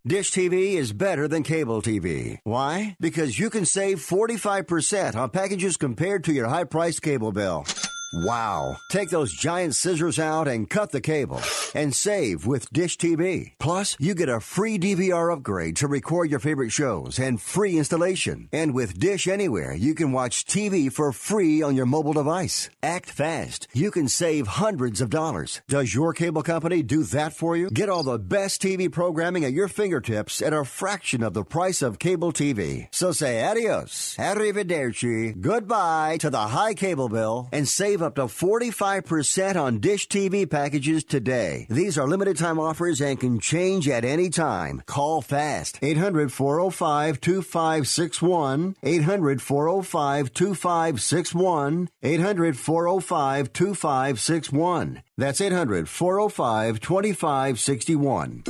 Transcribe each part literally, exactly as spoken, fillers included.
Dish T V is better than cable T V. Why? Because you can save forty-five percent on packages compared to your high-priced cable bill. Wow. Take those giant scissors out and cut the cable and save with Dish T V. Plus, you get a free D V R upgrade to record your favorite shows and free installation. And with Dish Anywhere, you can watch T V for free on your mobile device. Act fast. You can save hundreds of dollars. Does your cable company do that for you? Get all the best T V programming at your fingertips at a fraction of the price of cable T V. So say adios, arrivederci, goodbye to the high cable bill and save up to forty-five percent on Dish T V packages today. These are limited time offers and can change at any time. Call fast. eight hundred, four oh five, two five six one. eight hundred, four oh five, two five six one. eight hundred, four oh five, two five six one. That's eight hundred, four oh five, two five six one.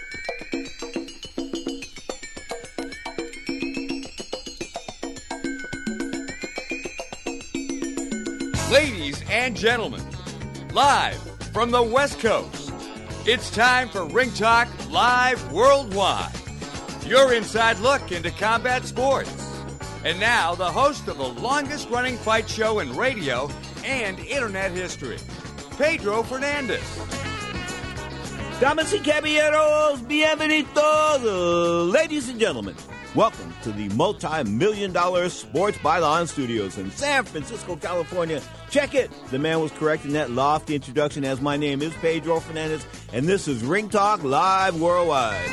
Ladies and gentlemen, live from the West Coast, it's time for Ring Talk Live Worldwide, your inside look into combat sports. And now, the host of the longest-running fight show in radio and internet history, Pedro Fernandez. Damas y caballeros, bienvenidos, ladies and gentlemen. Welcome to the multi-million dollar Sports Byline Studios in San Francisco, California. Check it. The man was correct in that lofty introduction, as my name is Pedro Fernandez, and this is Ring Talk Live Worldwide.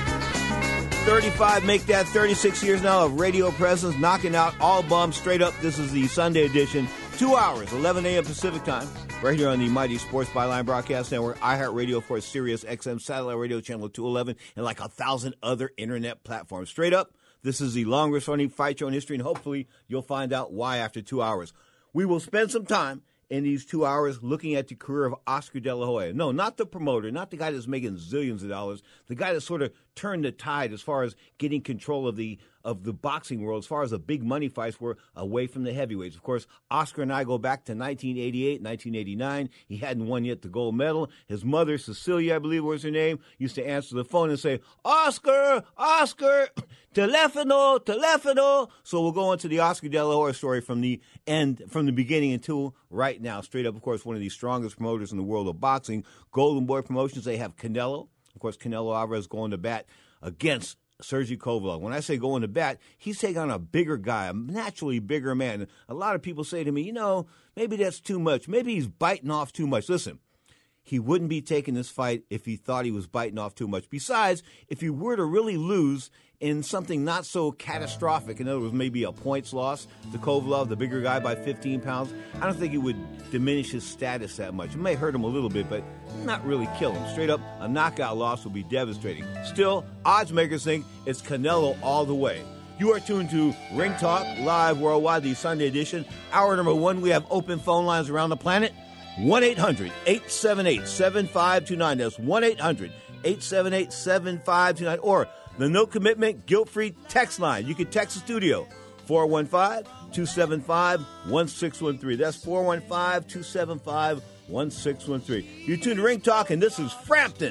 thirty-five, make that thirty-six years now of radio presence, knocking out all bums straight up. This is the Sunday edition, two hours, eleven a.m. Pacific time, right here on the mighty Sports Byline Broadcast Network, iHeartRadio, of course, Sirius X M Satellite Radio Channel two eleven, and like a thousand other internet platforms. Straight up, this is the longest-running fight show in history, and hopefully you'll find out why after two hours. We will spend some time in these two hours looking at the career of Oscar De La Hoya. No, not the promoter, not the guy that's making zillions of dollars, the guy that sort of turned the tide as far as getting control of the of the boxing world, as far as the big money fights were away from the heavyweights. Of course, Oscar and I go back to nineteen eighty-eight, nineteen eighty-nine. He hadn't won yet the gold medal. His mother, Cecilia, I believe was her name, used to answer the phone and say, Oscar, Oscar, telefono, telefono. So we'll go into the Oscar De La Hoya story from the end, from the beginning until right now. Straight up, of course, one of the strongest promoters in the world of boxing. Golden Boy Promotions, they have Canelo. Of course, Canelo Alvarez going to bat against Sergey Kovalev. When I say going to bat, he's taking on a bigger guy, a naturally bigger man. A lot of people say to me, you know, maybe that's too much. Maybe he's biting off too much. Listen, he wouldn't be taking this fight if he thought he was biting off too much. Besides, if he were to really lose in something not so catastrophic, in other words, maybe a points loss to Kovalev, the bigger guy by fifteen pounds, I don't think it would diminish his status that much. It may hurt him a little bit, but not really kill him. Straight up, a knockout loss would be devastating. Still, odds makers think it's Canelo all the way. You are tuned to Ring Talk Live Worldwide, the Sunday edition. Hour number one, we have open phone lines around the planet. one eight hundred, eight seven eight, seven five two nine. That's one eight hundred, eight seven eight, seven five two nine. Or the no commitment, guilt-free text line. You can text the studio, four one five, two seven five, one six one three. That's four one five, two seven five, one six one three. You tune to Ring Talk, and this is Frampton.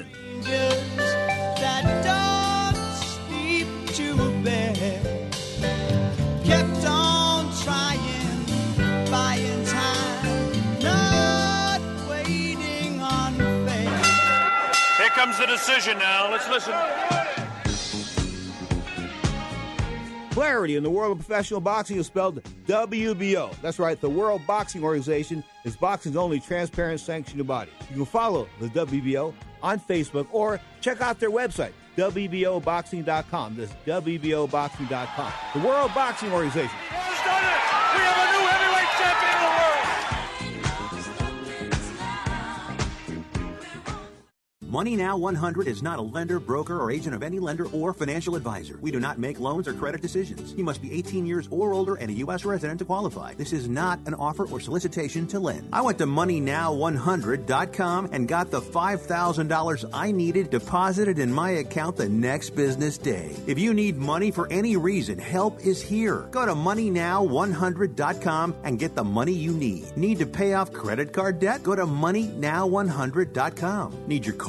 That don't sleep to bed, kept on trying, buying time, not waiting on fate. Here comes the decision now. Let's listen. Clarity in the world of professional boxing is spelled W B O. That's right, the World Boxing Organization is boxing's only transparent sanctioned body. You can follow the W B O on Facebook or check out their website, W B O boxing dot com. That's W B O boxing dot com. The World Boxing Organization. Who's done it? We have a new heavyweight champion of the world. Money Now one hundred is not a lender, broker, or agent of any lender or financial advisor. We do not make loans or credit decisions. You must be eighteen years or older and a U S resident to qualify. This is not an offer or solicitation to lend. I went to money now one hundred dot com and got the five thousand dollars I needed deposited in my account the next business day. If you need money for any reason, help is here. Go to money now one hundred dot com and get the money you need. Need to pay off credit card debt? Go to money now one hundred dot com. Need your car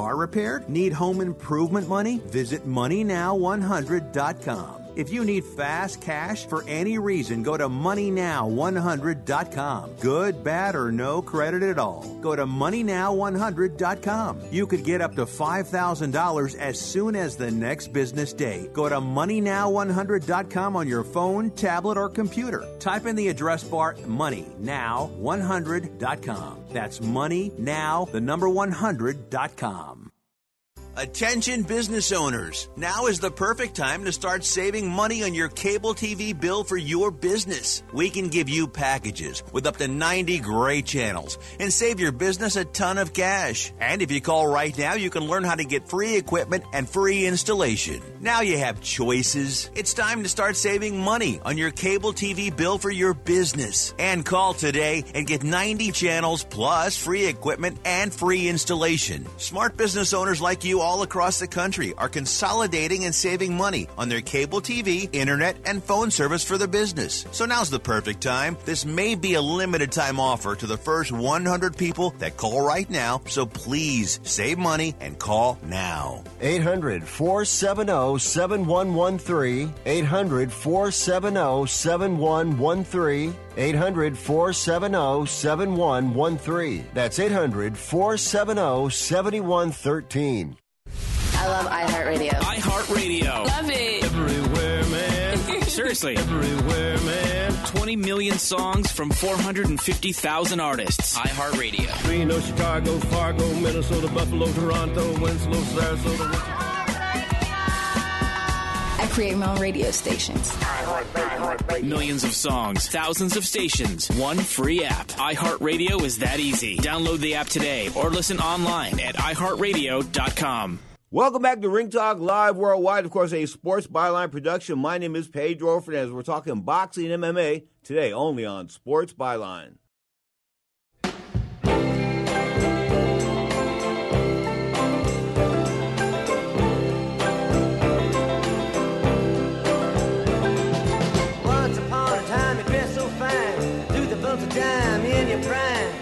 car repaired? Need home improvement money? Visit money now one hundred dot com. If you need fast cash for any reason, go to money now one hundred dot com. Good, bad, or no credit at all. Go to money now one hundred dot com. You could get up to five thousand dollars as soon as the next business day. Go to money now one hundred dot com on your phone, tablet, or computer. Type in the address bar money now one hundred dot com. That's money now, the number one hundred dot com. Attention business owners. Now is the perfect time to start saving money on your cable T V bill for your business. We can give you packages with up to ninety great channels and save your business a ton of cash. And if you call right now, you can learn how to get free equipment and free installation. Now you have choices. It's time to start saving money on your cable T V bill for your business. And call today and get ninety channels plus free equipment and free installation. Smart business owners like you all across the country are consolidating and saving money on their cable T V, internet, and phone service for the business. So now's the perfect time. This may be a limited time offer to the first one hundred people that call right now, so please save money and call now. eight hundred, four seven zero, seven one one three. eight hundred, four seven zero, seven one one three. eight hundred, four seven zero, seven one one three. That's eight hundred, four seven zero, seven one one three. I love iHeartRadio. iHeartRadio. Love it. Everywhere, man. Seriously. Everywhere, man. twenty million songs from four hundred fifty thousand artists. iHeartRadio. Reno, Chicago, Fargo, Minnesota, Buffalo, Toronto, Winslow, Sarasota. I create my own radio stations. Millions of songs, thousands of stations, one free app. iHeartRadio is that easy. Download the app today or listen online at i heart radio dot com. Welcome back to Ring Talk Live Worldwide, of course, a Sports Byline production. My name is Pedro Fernandez. We're talking boxing and M M A today only on Sports Byline. Once upon a time you dressed so fine, threw the belt of dime in your prime.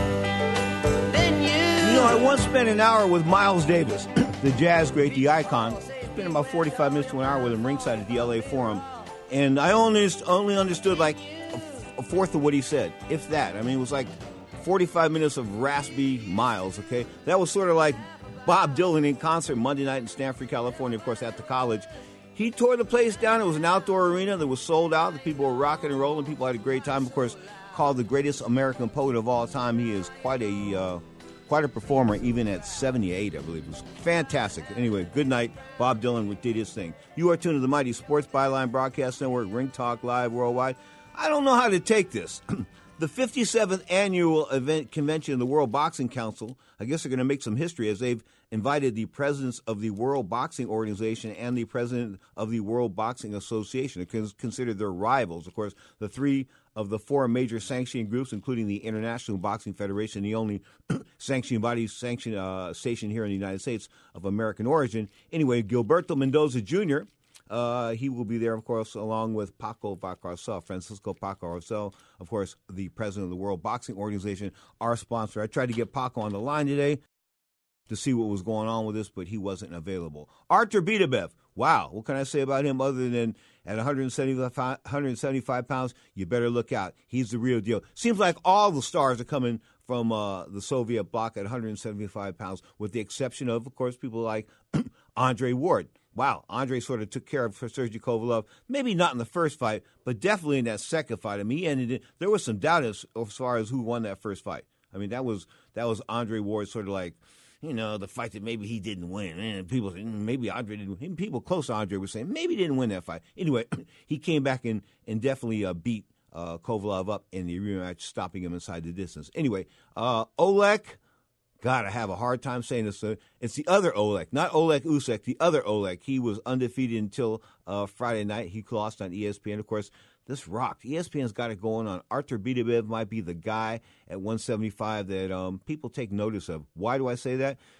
Then you... You know, I once spent an hour with Miles Davis, the jazz great, the icon. Spent about forty-five minutes to an hour with him ringside at the L A Forum. And I only, only understood like a, a fourth of what he said, if that. I mean, it was like forty-five minutes of raspy Miles, okay? That was sort of like Bob Dylan in concert Monday night in Stanford, California, of course, at the college. He tore the place down. It was an outdoor arena that was sold out. The people were rocking and rolling. People had a great time. Of course, called the greatest American poet of all time. He is quite a uh, quite a performer, even at seventy-eight, I believe. It was fantastic. Anyway, good night. Bob Dylan did his thing. You are tuned to the mighty Sports Byline Broadcast Network, Ring Talk Live Worldwide. I don't know how to take this. The fifty-seventh annual event convention of the World Boxing Council, I guess they're going to make some history as they've invited the presidents of the World Boxing Organization and the president of the World Boxing Association. They're considered their rivals. Of course, the three of the four major sanctioning groups, including the International Boxing Federation, the only sanctioning body sanction uh, station here in the United States of American origin. Anyway, Gilberto Mendoza Junior, Uh, he will be there, of course, along with Paco Valcarcel, Francisco Paco Arcel, of course, the president of the World Boxing Organization, our sponsor. I tried to get Paco on the line today to see what was going on with this, but he wasn't available. Artur Beterbiev, wow, what can I say about him other than at one seventy-five pounds, you better look out. He's the real deal. Seems like all the stars are coming from uh, the Soviet bloc at one seventy-five pounds, with the exception of, of course, people like Andre Ward. Wow, Andre sort of took care of Sergey Kovalev, maybe not in the first fight, but definitely in that second fight. I mean, he ended it. There was some doubt as, as far as who won that first fight. I mean, that was that was Andre Ward sort of like, you know, the fight that maybe he didn't win. And people said, maybe Andre didn't win. People close to Andre were saying, maybe he didn't win that fight. Anyway, he came back and, and definitely uh, beat uh, Kovalev up in the rematch, stopping him inside the distance. Anyway, uh, Oleg... God, I have a hard time saying this. Uh, it's the other Oleg, not Oleg Usyk, the other Oleg. He was undefeated until uh, Friday night. He lost on E S P N. Of course, this rocked. E S P N's got it going on. Artur Beterbiev might be the guy at one seventy-five that um, people take notice of. Why do I say that?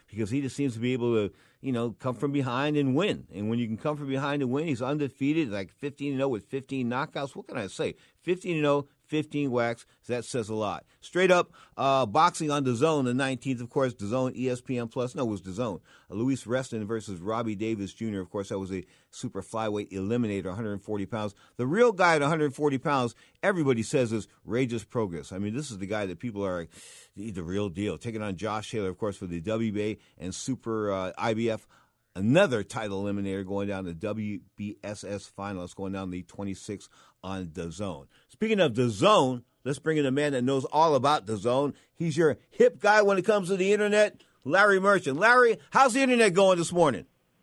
because he just seems to be able to, you know, come from behind and win. And when you can come from behind and win, he's undefeated, like fifteen and oh with fifteen knockouts. What can I say? fifteen and oh, fifteen whacks. That says a lot. Straight up, uh, boxing on DAZN, the nineteenth, of course, DAZN, E S P N Plus. No, it was DAZN. Uh, Luis Reston versus Robbie Davis Junior Of course, that was a super flyweight eliminator, one hundred forty pounds. The real guy at one hundred forty pounds, everybody says, is Regis Prograis. I mean, this is the guy that people are, the, the real deal. Taking on Josh Taylor, of course, for the W B A and Super uh, I B F. Another title eliminator going down the W B S S finals, going down the twenty-sixth on DAZN. Speaking of DAZN, let's bring in a man that knows all about DAZN. He's your hip guy when it comes to the internet, Larry Merchant. Larry, how's the internet going this morning?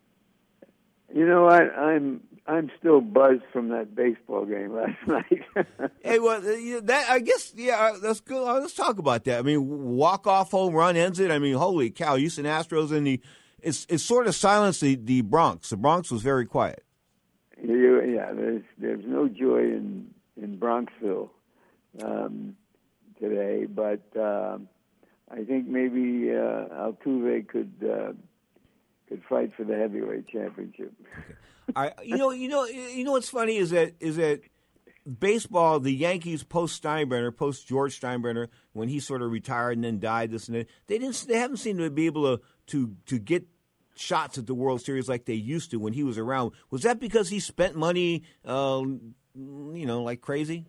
You know what? I'm I'm still buzzed from that baseball game last night. Hey, well, that I guess yeah, that's good. Let's talk about that. I mean, walk off home run ends it. I mean, holy cow! Houston Astros in the it's it's sort of silenced the, the Bronx. The Bronx was very quiet. You, yeah, there's there's no joy in in Bronxville um, today, but uh, I think maybe uh, Altuve could uh, could fight for the heavyweight championship. Okay. I, you know, you know, you know what's funny is that is that baseball, the Yankees post Steinbrenner, post George Steinbrenner, when he sort of retired and then died, this and that, they didn't, they haven't seemed to be able to to to get shots at the World Series like they used to when he was around. Was that because he spent money, um, you know, like crazy?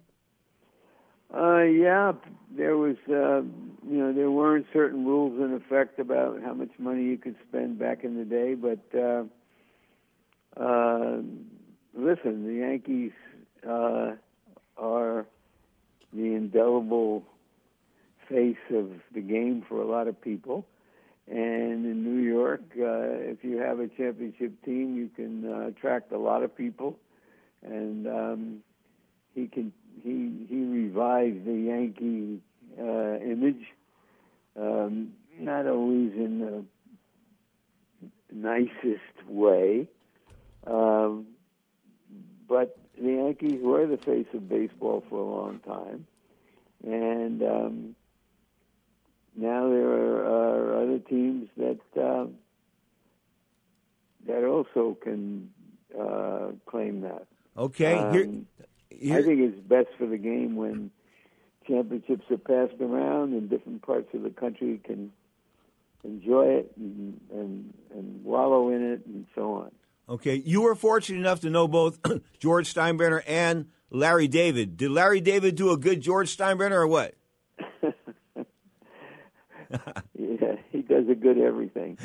Uh, yeah, there was, uh, you know, there weren't certain rules in effect about how much money you could spend back in the day. But uh, uh, listen, the Yankees uh, are the indelible face of the game for a lot of people. And in New York, uh, if you have a championship team, you can uh, attract a lot of people. And um, he can he he revived the Yankee uh, image, um, not always in the nicest way, um, but the Yankees were the face of baseball for a long time, and um, now there are, are other teams that uh, that also can uh, claim that. Okay, um, here, here. I think it's best for the game when championships are passed around and different parts of the country can enjoy it and, and, and wallow in it and so on. Okay, you were fortunate enough to know both George Steinbrenner and Larry David. Did Larry David do a good George Steinbrenner or what? Yeah, he does a good everything.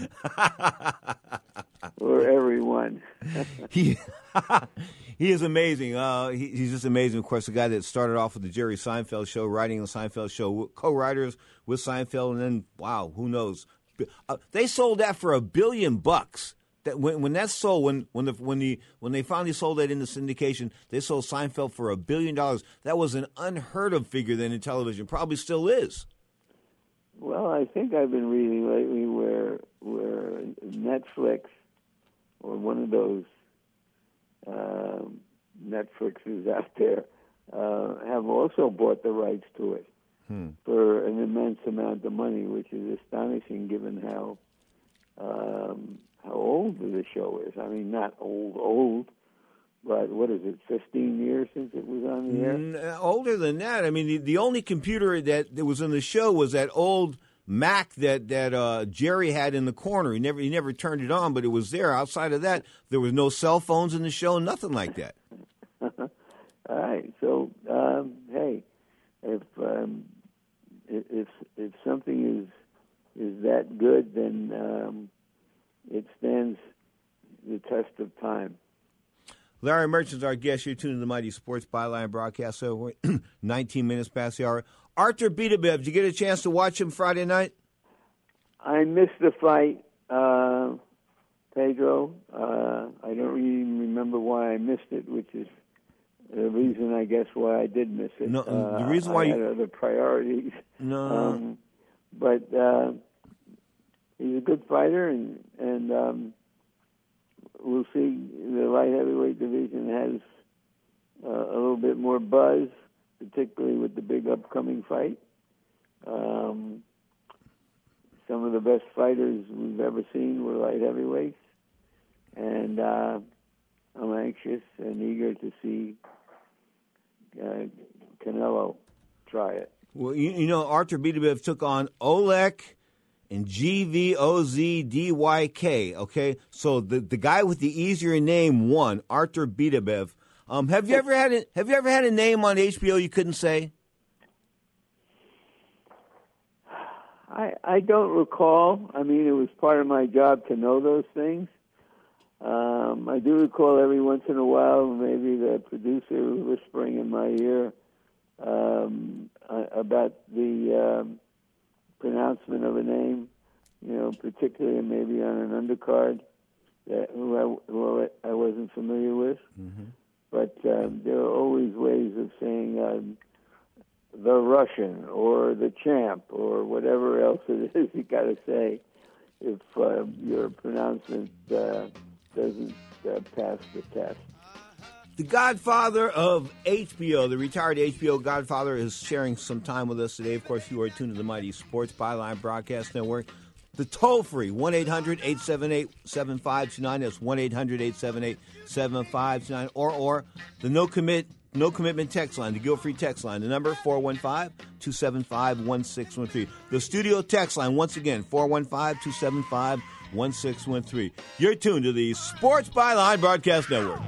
Or everyone. he he is amazing. Uh, he, he's just amazing. Of course, the guy that started off with the Jerry Seinfeld show, writing the Seinfeld show, co-writers with Seinfeld, and then, wow, who knows? Uh, they sold that for a billion bucks. That when when that sold, when when the when the when they finally sold that into syndication, they sold Seinfeld for a billion dollars. That was an unheard of figure then in television. Probably still is. Well, I think I've been reading lately where where Netflix or one of those uh, Netflixes out there uh, have also bought the rights to it hmm. for an immense amount of money, which is astonishing given how um, how old the show is. I mean, not old, old, but what is it, fifteen years since it was on the air? Mm, older than that. I mean, the, the only computer that, that was in the show was that old Mac that that uh, Jerry had in the corner. He never he never turned it on, but it was there. Outside of that, there was no cell phones in the show, nothing like that. All right. So, um, hey, if um, if if something is is that good, then um, it stands the test of time. Larry Merchant's our guest. You're tuning to the Mighty Sports Byline broadcast. So we're nineteen minutes past the hour. Artur Beterbiev, did you get a chance to watch him Friday night? I missed the fight, uh, Pedro. Uh, I don't even remember why I missed it, which is the reason, I guess, why I did miss it. No, uh, the reason I why had you... other priorities. No. Um, but uh, he's a good fighter, and and um, we'll see. The light heavyweight division has uh, a little bit more buzz, particularly with the big upcoming fight. Um, some of the best fighters we've ever seen were light heavyweights, and uh, I'm anxious and eager to see uh, Canelo try it. Well, you, you know, Artur Beterbiev took on Oleg and G V O Z D Y K, okay? So the the guy with the easier name won, Artur Beterbiev. Um, have you ever had a, have you ever had a name on H B O you couldn't say? I I don't recall. I mean, it was part of my job to know those things. Um, I do recall every once in a while maybe the producer whispering in my ear um, about the um, pronouncement of a name, you know, particularly maybe on an undercard that who I, who I wasn't familiar with. Mm-hmm. But um, there are always ways of saying um, the Russian or the champ or whatever else it is you got to say if uh, your pronouncement uh, doesn't uh, pass the test. The godfather of H B O, the retired H B O godfather, is sharing some time with us today. Of course, you are tuned to the Mighty Sports Byline Broadcast Network. The toll-free, one eight hundred eight seven eight seven five two nine. That's one eight hundred eight seven eight seven five two nine. Or, or the no-commit, no-commitment text line, the guilt-free text line. The number, four one five, two seven five, one six one three. The studio text line, once again, four one five, two seven five, one six one three. You're tuned to the Sports Byline Broadcast Network.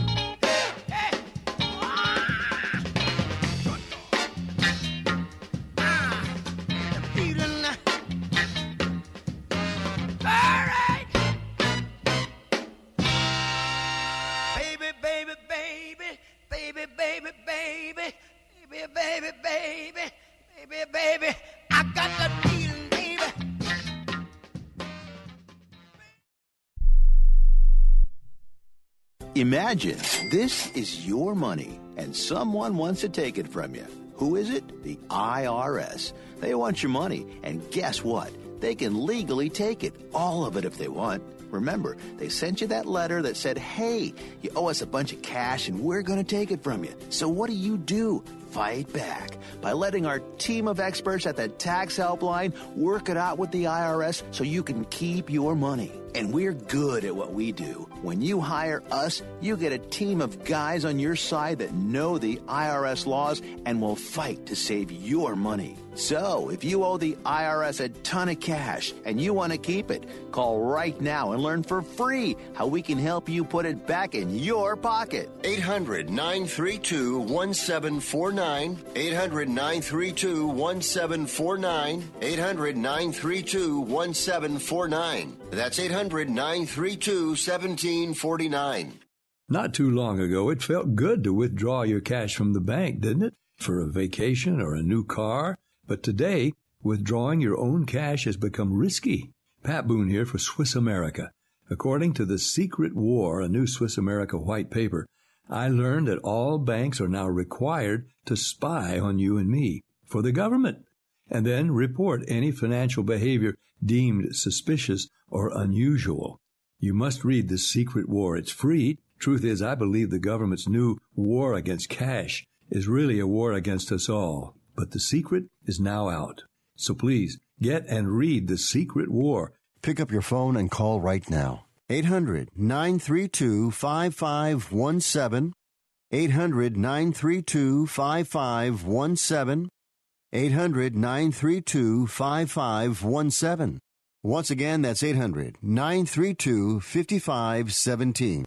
Imagine this is your money and someone wants to take it from you. Who is it? The I R S. They want your money, and guess what? They can legally take it, all of it if they want. Remember, they sent you that letter that said, hey, you owe us a bunch of cash and we're going to take it from you. So what do you do? Fight back by letting our team of experts at the Tax Helpline work it out with the I R S so you can keep your money. And we're good at what we do. When you hire us, you get a team of guys on your side that know the I R S laws and will fight to save your money. So, if you owe the I R S a ton of cash and you want to keep it, call right now and learn for free how we can help you put it back in your pocket. eight hundred nine three two one seven four nine. eight hundred nine three two one seven four nine. eight hundred nine three two one seven four nine. That's eight hundred nine three two one seven four nine. Not too long ago, it felt good to withdraw your cash from the bank, didn't it? For a vacation or a new car. But today, withdrawing your own cash has become risky. Pat Boone here for Swiss America. According to The Secret War, a new Swiss America white paper, I learned that all banks are now required to spy on you and me for the government, and then report any financial behavior deemed suspicious or unusual. You must read The Secret War. It's free. Truth is, I believe the government's new war against cash is really a war against us all. But The Secret is now out. So please, get and read The Secret War. Pick up your phone and call right now. eight hundred nine three two five five one seven. eight hundred nine three two five five one seven. eight hundred nine three two five five one seven. Once again, that's eight hundred nine three two five five one seven.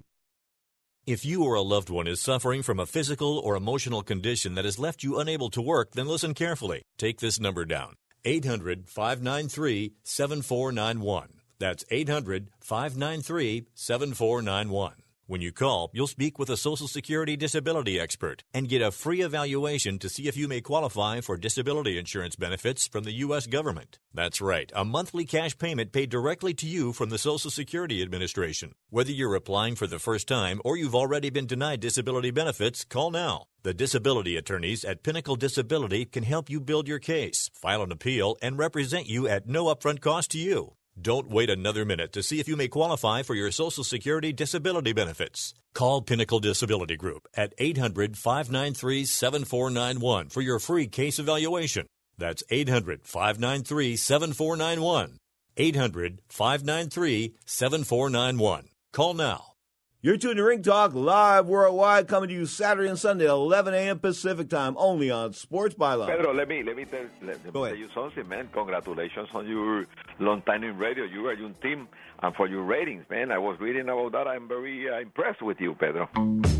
If you or a loved one is suffering from a physical or emotional condition that has left you unable to work, then listen carefully. Take this number down, eight hundred five nine three seven four nine one. That's eight hundred five nine three seven four nine one. When you call, you'll speak with a Social Security disability expert and get a free evaluation to see if you may qualify for disability insurance benefits from the U S government. That's right, a monthly cash payment paid directly to you from the Social Security Administration. Whether you're applying for the first time or you've already been denied disability benefits, call now. The disability attorneys at Pinnacle Disability can help you build your case, file an appeal, and represent you at no upfront cost to you. Don't wait another minute to see if you may qualify for your Social Security disability benefits. Call Pinnacle Disability Group at eight hundred five nine three seven four nine one for your free case evaluation. That's eight hundred five nine three seven four nine one. eight hundred, five nine three, seven four nine one. Call now. You're tuned to Ring Talk live worldwide, coming to you Saturday and Sunday, eleven a.m. Pacific time, only on Sports Byline. Pedro, let me let me tell, let, let me tell you something, man. Congratulations on your long time in radio. You are your team, and for your ratings, man. I was reading about that. I'm very uh, impressed with you, Pedro.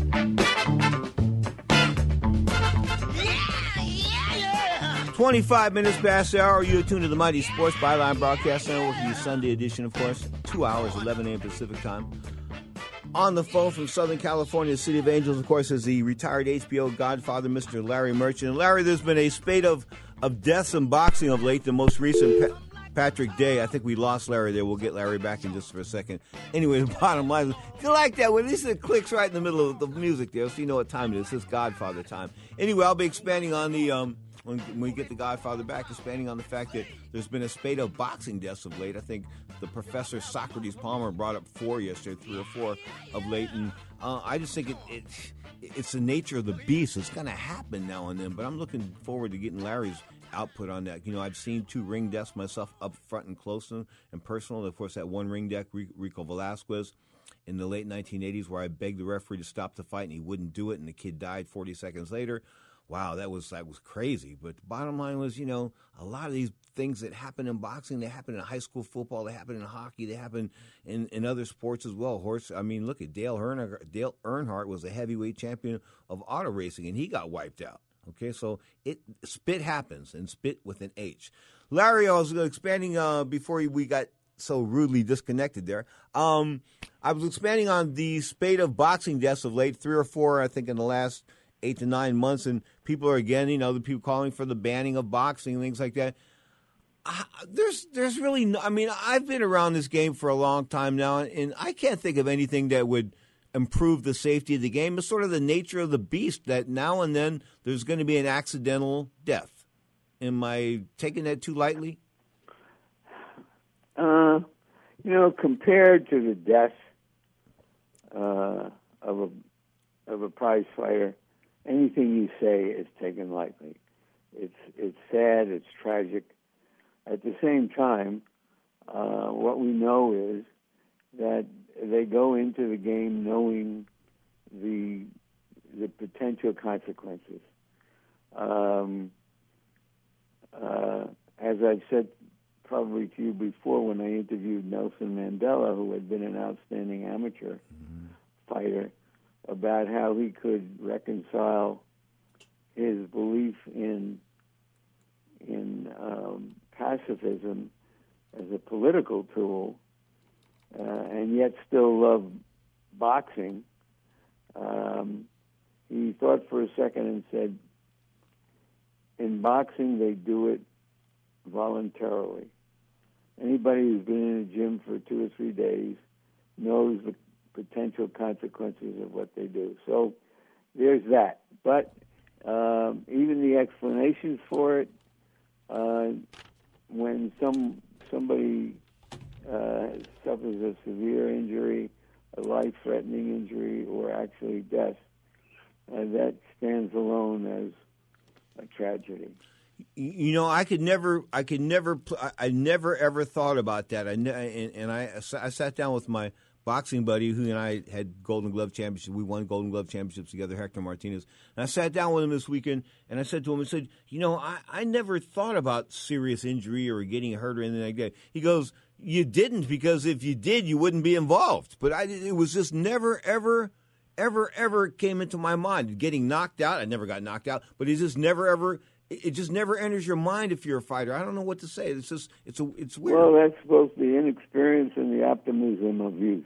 twenty-five minutes past the hour. You're tuned to the Mighty Sports Byline Broadcast Network, the Sunday edition, of course. Two hours, eleven a.m. Pacific time. On the phone from Southern California, the City of Angels, of course, is the retired H B O godfather, Mister Larry Merchant. And Larry, there's been a spate of, of deaths in boxing of late. The most recent, pa- Patrick Day. I think we lost Larry there. We'll get Larry back in just for a second. Anyway, the bottom line is, if you like that, well, at least it clicks right in the middle of the music there, so you know what time it is. It's Godfather time. Anyway, I'll be expanding on the... Um, When, when we get the Godfather back, expanding on the fact that there's been a spate of boxing deaths of late. I think the Professor Socrates Palmer brought up four yesterday, three or four of late, and uh, I just think it, it it's the nature of the beast. It's going to happen now and then, but I'm looking forward to getting Larry's output on that. You know, I've seen two ring deaths myself up front and close and, and personal. Of course, that one ring death, Rico Velasquez, in the late nineteen eighties, where I begged the referee to stop the fight, and he wouldn't do it, and the kid died forty seconds later. Wow, that was that was crazy. But the bottom line was, you know, a lot of these things that happen in boxing, they happen in high school football, they happen in hockey, they happen in, in other sports as well. Horse, I mean, look at Dale Earnhardt. Dale Earnhardt was a heavyweight champion of auto racing, and he got wiped out. Okay, so it spit happens, and spit with an H. Larry, I was expanding uh, before we got so rudely disconnected there. Um, I was expanding on the spate of boxing deaths of late, three or four, I think, in the last eight to nine months, and people are again, you know, the people calling for the banning of boxing and things like that. Uh, there's, there's really, no, I mean, I've been around this game for a long time now, and I can't think of anything that would improve the safety of the game. It's sort of the nature of the beast that now and then there's going to be an accidental death. Am I taking that too lightly? Uh, you know, compared to the death uh, of a of a prize fighter, anything you say is taken lightly. It's it's sad. It's tragic. At the same time, uh, what we know is that they go into the game knowing the the potential consequences. Um, uh, as I've said probably to you before, when I interviewed Nelson Mandela, who had been an outstanding amateur mm-hmm. fighter, about how he could reconcile his belief in in um, pacifism as a political tool, uh, and yet still love boxing. Um, he thought for a second and said, in boxing, they do it voluntarily. Anybody who's been in a gym for two or three days knows the potential consequences of what they do. So there's that. But um, even the explanations for it, uh, when some somebody uh, suffers a severe injury, a life-threatening injury, or actually death, uh, that stands alone as a tragedy. You know, I could never, I could never, I never ever thought about that. I and, and I, I sat down with my boxing buddy, who and I had Golden Glove championships. We won Golden Glove championships together, Hector Martinez. And I sat down with him this weekend, and I said to him, I said, you know, I, I never thought about serious injury or getting hurt or anything like that. He goes, you didn't, because if you did, you wouldn't be involved. But I, it was just never, ever, ever, ever came into my mind. Getting knocked out, I never got knocked out, but it just never, ever, it just never enters your mind if you're a fighter. I don't know what to say. It's just, it's a, it's weird. Well, that's both the inexperience and the optimism of youth.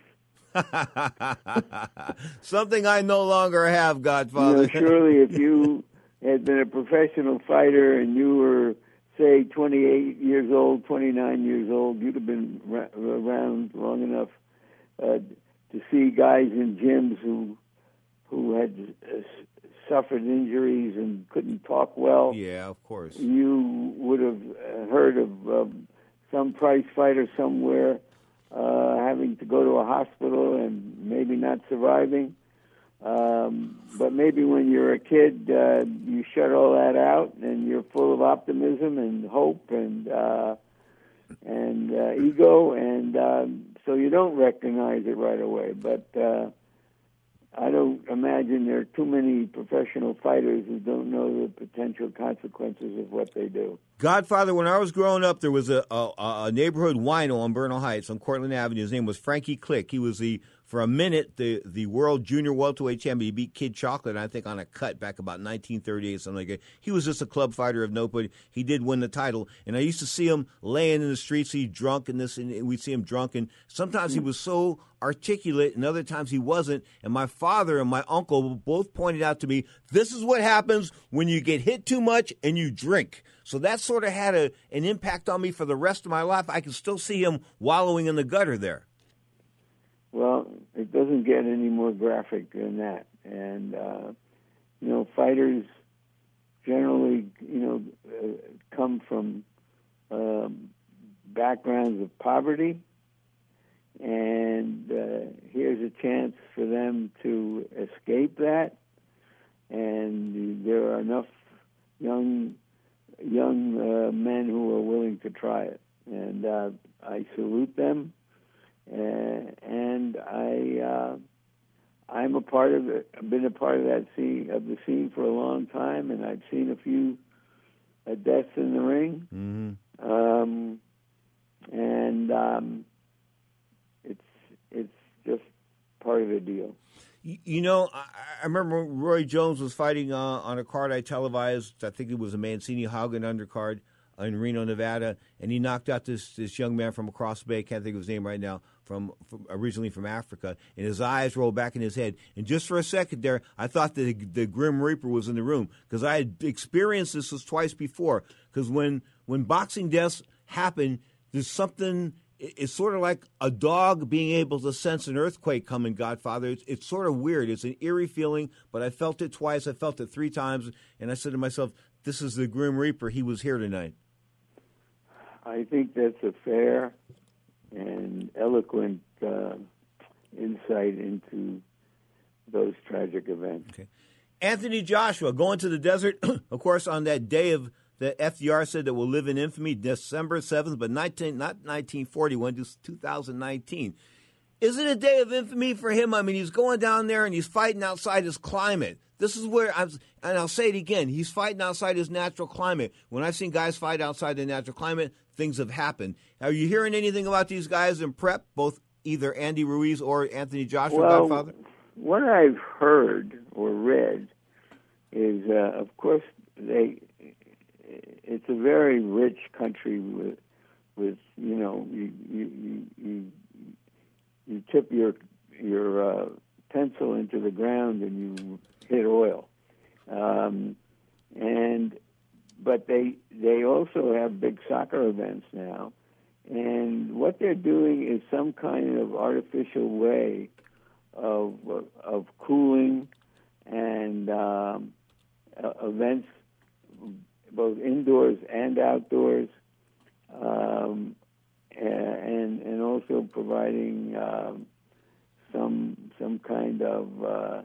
Something I no longer have, Godfather. You know, surely if you had been a professional fighter and you were, say, twenty-eight years old, twenty-nine years old, you'd have been ra- around long enough uh, to see guys in gyms who who had uh, suffered injuries and couldn't talk well. Yeah, of course. You would have heard of uh, some prize fighter somewhere Uh, having to go to a hospital and maybe not surviving. Um, but maybe when you're a kid, uh, you shut all that out and you're full of optimism and hope and uh, and uh, ego, and um, so you don't recognize it right away. But uh, I don't imagine there are too many professional fighters who don't know the potential consequences of what they do. Godfather, when I was growing up, there was a, a, a neighborhood wino on Bernal Heights on Cortlandt Avenue. His name was Frankie Click. He was the, for a minute, the, the world junior welterweight champion. He beat Kid Chocolate, I think, on a cut back about nineteen thirty-eight, something like that. He was just a club fighter of note, but he did win the title. And I used to see him laying in the streets. He'd drunk, and this, and we'd see him drunk. And sometimes he was so articulate, and other times he wasn't. And my father and my uncle both pointed out to me, this is what happens when you get hit too much and you drink. So that sort of had a, an impact on me for the rest of my life. I can still see him wallowing in the gutter there. Well, it doesn't get any more graphic than that. And, uh, you know, fighters generally, you know, uh, come from um, backgrounds of poverty. And uh, here's a chance for them to escape that. And there are enough young young uh, men who are willing to try it. And uh, I salute them. Uh, and I, uh, I'm a part of it. I've been a part of that scene, of the scene for a long time, and I've seen a few uh, deaths in the ring. Mm-hmm. Um, and um, it's it's just part of the deal. You know, I, I remember Roy Jones was fighting uh, on a card I televised. I think it was a Mancini-Haugen undercard in Reno, Nevada, and he knocked out this this young man from across the bay. Can't think of his name right now. From, from originally from Africa, and his eyes rolled back in his head. And just for a second there, I thought the the Grim Reaper was in the room, because I had experienced this was twice before. Because when when boxing deaths happen, there's something. It's sort of like a dog being able to sense an earthquake coming, Godfather. It's, it's sort of weird. It's an eerie feeling, but I felt it twice. I felt it three times, and I said to myself, this is the Grim Reaper. He was here tonight. I think that's a fair and eloquent uh, insight into those tragic events. Okay. Anthony Joshua, going to the desert, of course, on that day of the F D R said that will live in infamy, December seventh, but nineteen, not nineteen forty-one, just two thousand nineteen. Is it a day of infamy for him? I mean, he's going down there and he's fighting outside his climate. This is where, I'm, and I'll say it again, he's fighting outside his natural climate. When I've seen guys fight outside their natural climate, things have happened. Are you hearing anything about these guys in prep, both either Andy Ruiz or Anthony Joshua, well, Godfather? What I've heard or read is, uh, of course, they. It's a very rich country with, with you know, you you you, you tip your your uh, pencil into the ground and you hit oil, um, and but they they also have big soccer events now, and what they're doing is some kind of artificial way of of cooling and um, uh, events, both indoors and outdoors, um, and and also providing um, some some kind of uh,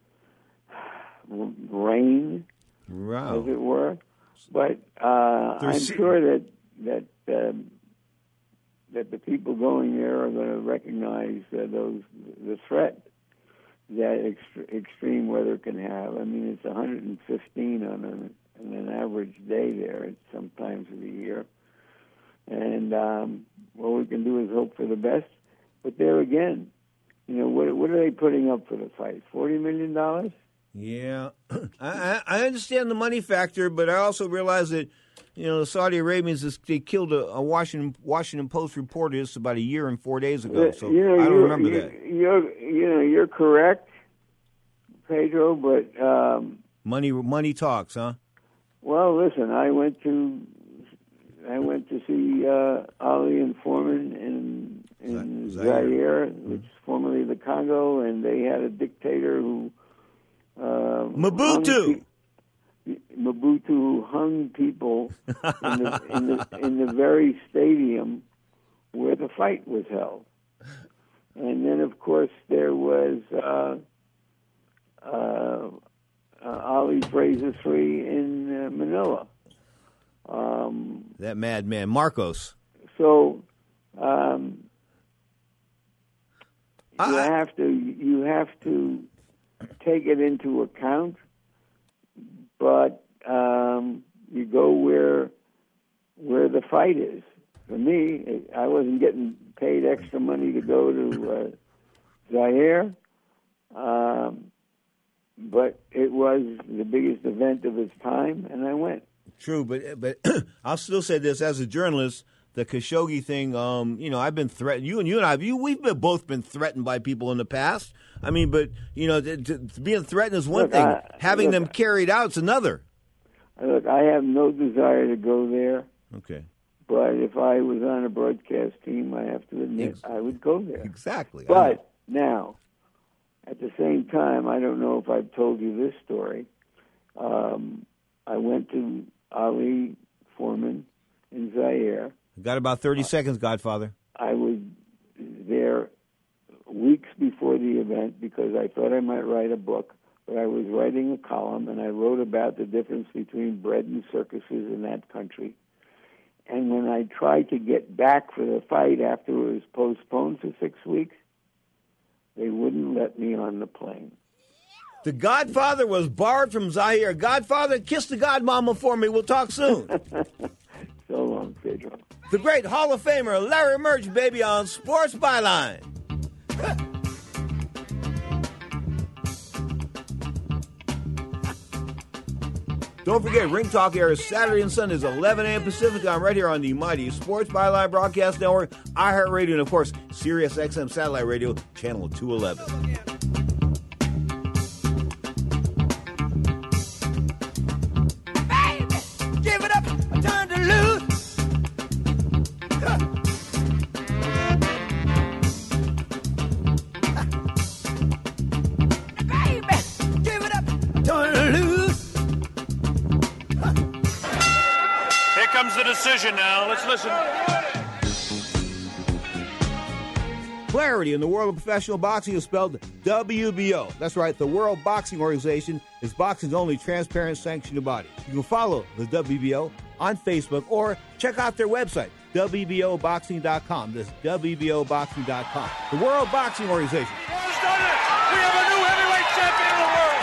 rain, wow. as it were. But uh, I'm sure that that um, that the people going there are going to recognize uh, those the threat that ext- extreme weather can have. I mean, it's one hundred fifteen on an on an average day there at some times of the year. And um, what we can do is hope for the best. But there again, you know, what, what are they putting up for the fight? forty million dollars? Yeah. I, I understand the money factor, but I also realize that, you know, the Saudi Arabians, just, they killed a, a Washington Washington Post reporter just about a year and four days ago. So you know, I don't remember you're, that. You're, you know, you're correct, Pedro, but... Um, money money talks, huh? Well, listen, I went to I went to see uh, Ali and Foreman in in Zaire, Zaire mm-hmm. which is formerly the Congo, and they had a dictator who uh, Mobutu. Pe- Mobutu who hung people in the, in the in the very stadium where the fight was held, and then of course there was uh, uh, uh, Ali Fraser Free in uh, Manila. Um, that madman, Marcos. So um, I, you have to you have to take it into account, but um, you go where where the fight is. For me, I wasn't getting paid extra money to go to uh, Zaire, um, but it was the biggest event of its time, and I went. True, but but I'll still say this as a journalist. The Khashoggi thing, um, you know, I've been threatened. You and you and I, you, we've been, both been threatened by people in the past. I mean, but you know, to, to, being threatened is one Look, thing. I, Having look, them carried out is another. Look, I have no desire to go there. Okay. But if I was on a broadcast team, I have to admit Ex- I would go there. Exactly. But now, at the same time, I don't know if I've told you this story. Um, I went to Ali Foreman in Zaire. Got about thirty seconds, Godfather. I was there weeks before the event because I thought I might write a book, but I was writing a column, and I wrote about the difference between bread and circuses in that country. And when I tried to get back for the fight after it was postponed for six weeks, they wouldn't let me on the plane. The Godfather was barred from Zaire. Godfather, kiss the Godmama for me. We'll talk soon. So long, Pedro. The great Hall of Famer Larry Merch, baby, on Sports Byline. Don't forget, Ring Talk airs Saturday and Sundays, eleven a.m. Pacific time, right here on the mighty Sports Byline Broadcast Network, iHeartRadio, and, of course, Sirius X M Satellite Radio, Channel two eleven. Baby, give it up, I turned to lose. Baby, give it up, I turned to lose. Here comes the decision now. Let's listen. Clarity in the world of professional boxing is spelled W B O. That's right, the World Boxing Organization is boxing's only transparent sanctioned body. You can follow the W B O on Facebook or check out their website, W B O boxing dot com. That's W B O boxing dot com. The World Boxing Organization. Who's done it? We have a new heavyweight champion of the world.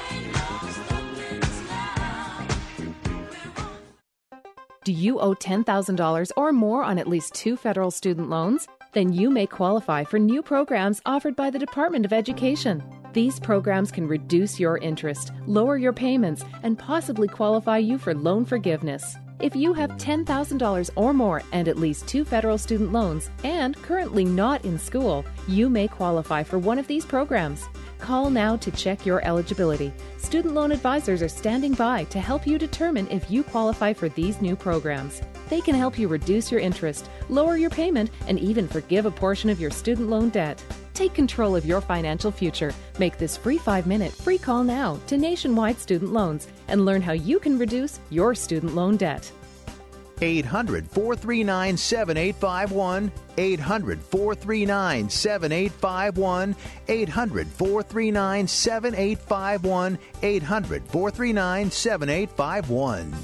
Do you owe ten thousand dollars or more on at least two federal student loans? Then you may qualify for new programs offered by the Department of Education. These programs can reduce your interest, lower your payments, and possibly qualify you for loan forgiveness. If you have ten thousand dollars or more and at least two federal student loans and currently not in school, you may qualify for one of these programs. Call now to check your eligibility. Student loan advisors are standing by to help you determine if you qualify for these new programs. They can help you reduce your interest, lower your payment, and even forgive a portion of your student loan debt. Take control of your financial future. Make this free five-minute free call now to Nationwide Student Loans and learn how you can reduce your student loan debt. eight hundred, four three nine, seven eight five one. eight hundred, four three nine, seven eight five one. eight hundred, four three nine, seven eight five one. eight hundred, four three nine, seven eight five one.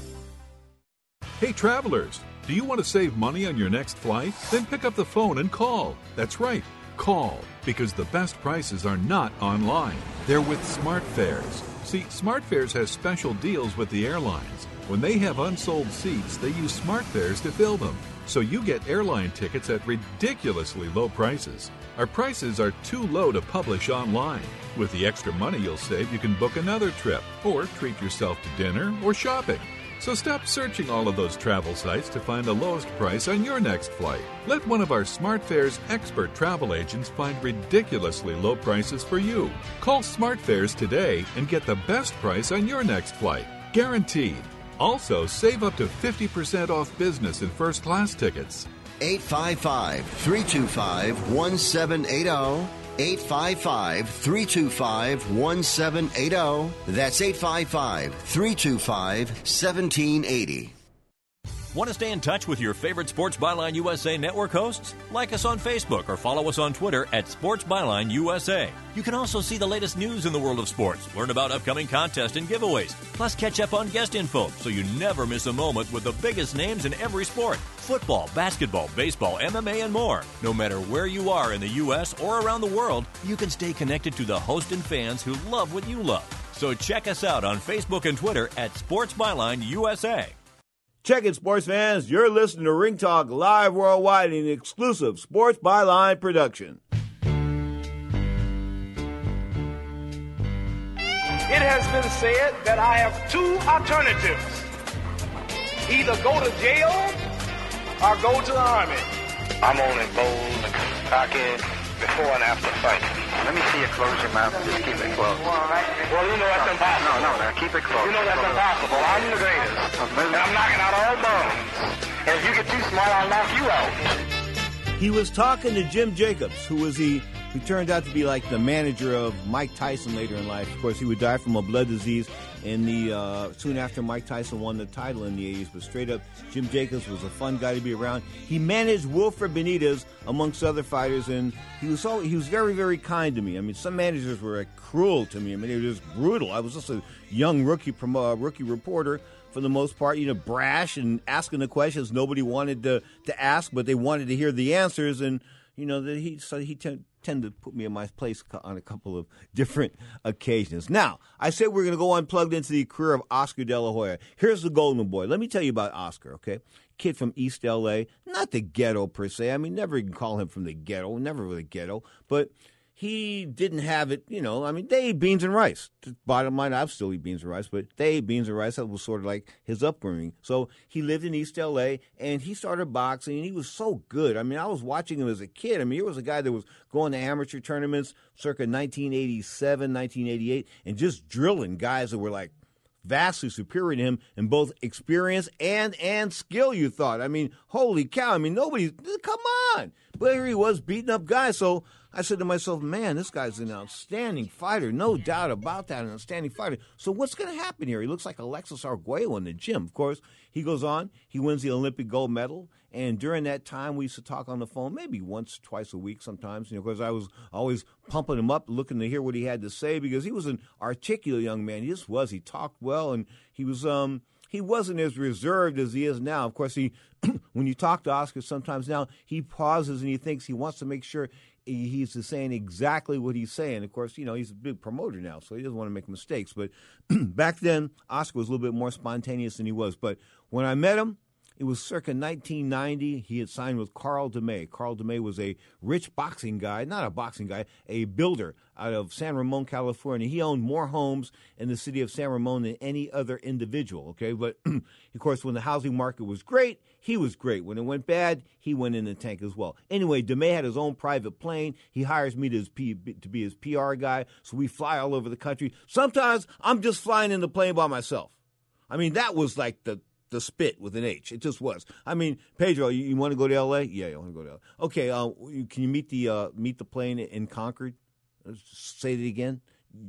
Hey, travelers, do you want to save money on your next flight? Then pick up the phone and call. That's right, call, because the best prices are not online. They're with SmartFares. See, SmartFares has special deals with the airlines. When they have unsold seats, they use SmartFares to fill them. So you get airline tickets at ridiculously low prices. Our prices are too low to publish online. With the extra money you'll save, you can book another trip or treat yourself to dinner or shopping. So stop searching all of those travel sites to find the lowest price on your next flight. Let one of our SmartFares expert travel agents find ridiculously low prices for you. Call SmartFares today and get the best price on your next flight. Guaranteed. Also, save up to fifty percent off business and first class tickets. eight five five, three two five, one seven eight zero. eight five five, three two five, one seven eight zero. That's eight five five, three two five, one seven eight zero. Want to stay in touch with your favorite Sports Byline U S A network hosts? Like us on Facebook or follow us on Twitter at Sports Byline U S A. You can also see the latest news in the world of sports, learn about upcoming contests and giveaways, plus catch up on guest info so you never miss a moment with the biggest names in every sport. Football, basketball, baseball, M M A, and more. No matter where you are in the U S or around the world, you can stay connected to the host and fans who love what you love. So check us out on Facebook and Twitter at Sports Byline U S A. Check it, sports fans. You're listening to Ring Talk live worldwide in an exclusive Sports Byline production. It has been said that I have two alternatives. Either go to jail or go to the Army. I'm only bold and cocky before and after fighting. Let me see you close your mouth and just keep it closed. Well, you know that's impossible. No, no, no, keep it closed. You know that's impossible. I'm the greatest. And I'm knocking out all bones. And if you get too smart, I'll knock you out. He was talking to Jim Jacobs, who was the who turned out to be like the manager of Mike Tyson later in life. Of course, he would die from a blood disease in the uh, soon after Mike Tyson won the title in the eighties. But straight up, Jim Jacobs was a fun guy to be around. He managed Wilfred Benitez amongst other fighters, and he was so he was very very kind to me. I mean, some managers were like, cruel to me. I mean, they were just brutal. I was just a young rookie promo, uh, rookie reporter. For the most part, you know, brash and asking the questions nobody wanted to, to ask, but they wanted to hear the answers. And, you know, that he so he t- tended to put me in my place on a couple of different occasions. Now, I said we're going to go unplugged into the career of Oscar De La Hoya. Here's the Golden Boy. Let me tell you about Oscar, okay? Kid from East L A, not the ghetto per se. I mean, never even call him from the ghetto, never really ghetto, but he didn't have it, you know, I mean, they ate beans and rice. Bottom line, I've still eat beans and rice, but they ate beans and rice. That was sort of like his upbringing. So he lived in East L A, and he started boxing, and he was so good. I mean, I was watching him as a kid. I mean, he was a guy that was going to amateur tournaments circa nineteen eighty-seven, nineteen eighty-eight, and just drilling guys that were like vastly superior to him in both experience and and skill, you thought. I mean, holy cow. I mean, nobody, come on. But here he was beating up guys. So I said to myself, man, this guy's an outstanding fighter. No doubt about that, an outstanding fighter. So what's going to happen here? He looks like Alexis Arguello in the gym. Of course, he goes on. He wins the Olympic gold medal. And during that time, we used to talk on the phone maybe once, twice a week sometimes, you know, because I was always pumping him up, looking to hear what he had to say, because he was an articulate young man. He just was. He talked well, and he was um he wasn't as reserved as he is now. Of course, he when you talk to Oscar sometimes now, he pauses and he thinks, he wants to make sure he's saying exactly what he's saying. Of course, you know, he's a big promoter now, so he doesn't want to make mistakes. But back then, Oscar was a little bit more spontaneous than he was. But when I met him, it was circa nineteen ninety. He had signed with Carl DeMay. Carl DeMay was a rich boxing guy, not a boxing guy, a builder out of San Ramon, California. He owned more homes in the city of San Ramon than any other individual, okay? But, of course, when the housing market was great, he was great. When it went bad, he went in the tank as well. Anyway, DeMay had his own private plane. He hires me to, his P, to be his P R guy, so we fly all over the country. Sometimes I'm just flying in the plane by myself. I mean, that was like the the spit with an H. It just was. I mean, Pedro, you, you want to go to L A? Yeah, I want to go to L A. Okay, uh, can you meet the uh, meet the plane in Concord? Say it again.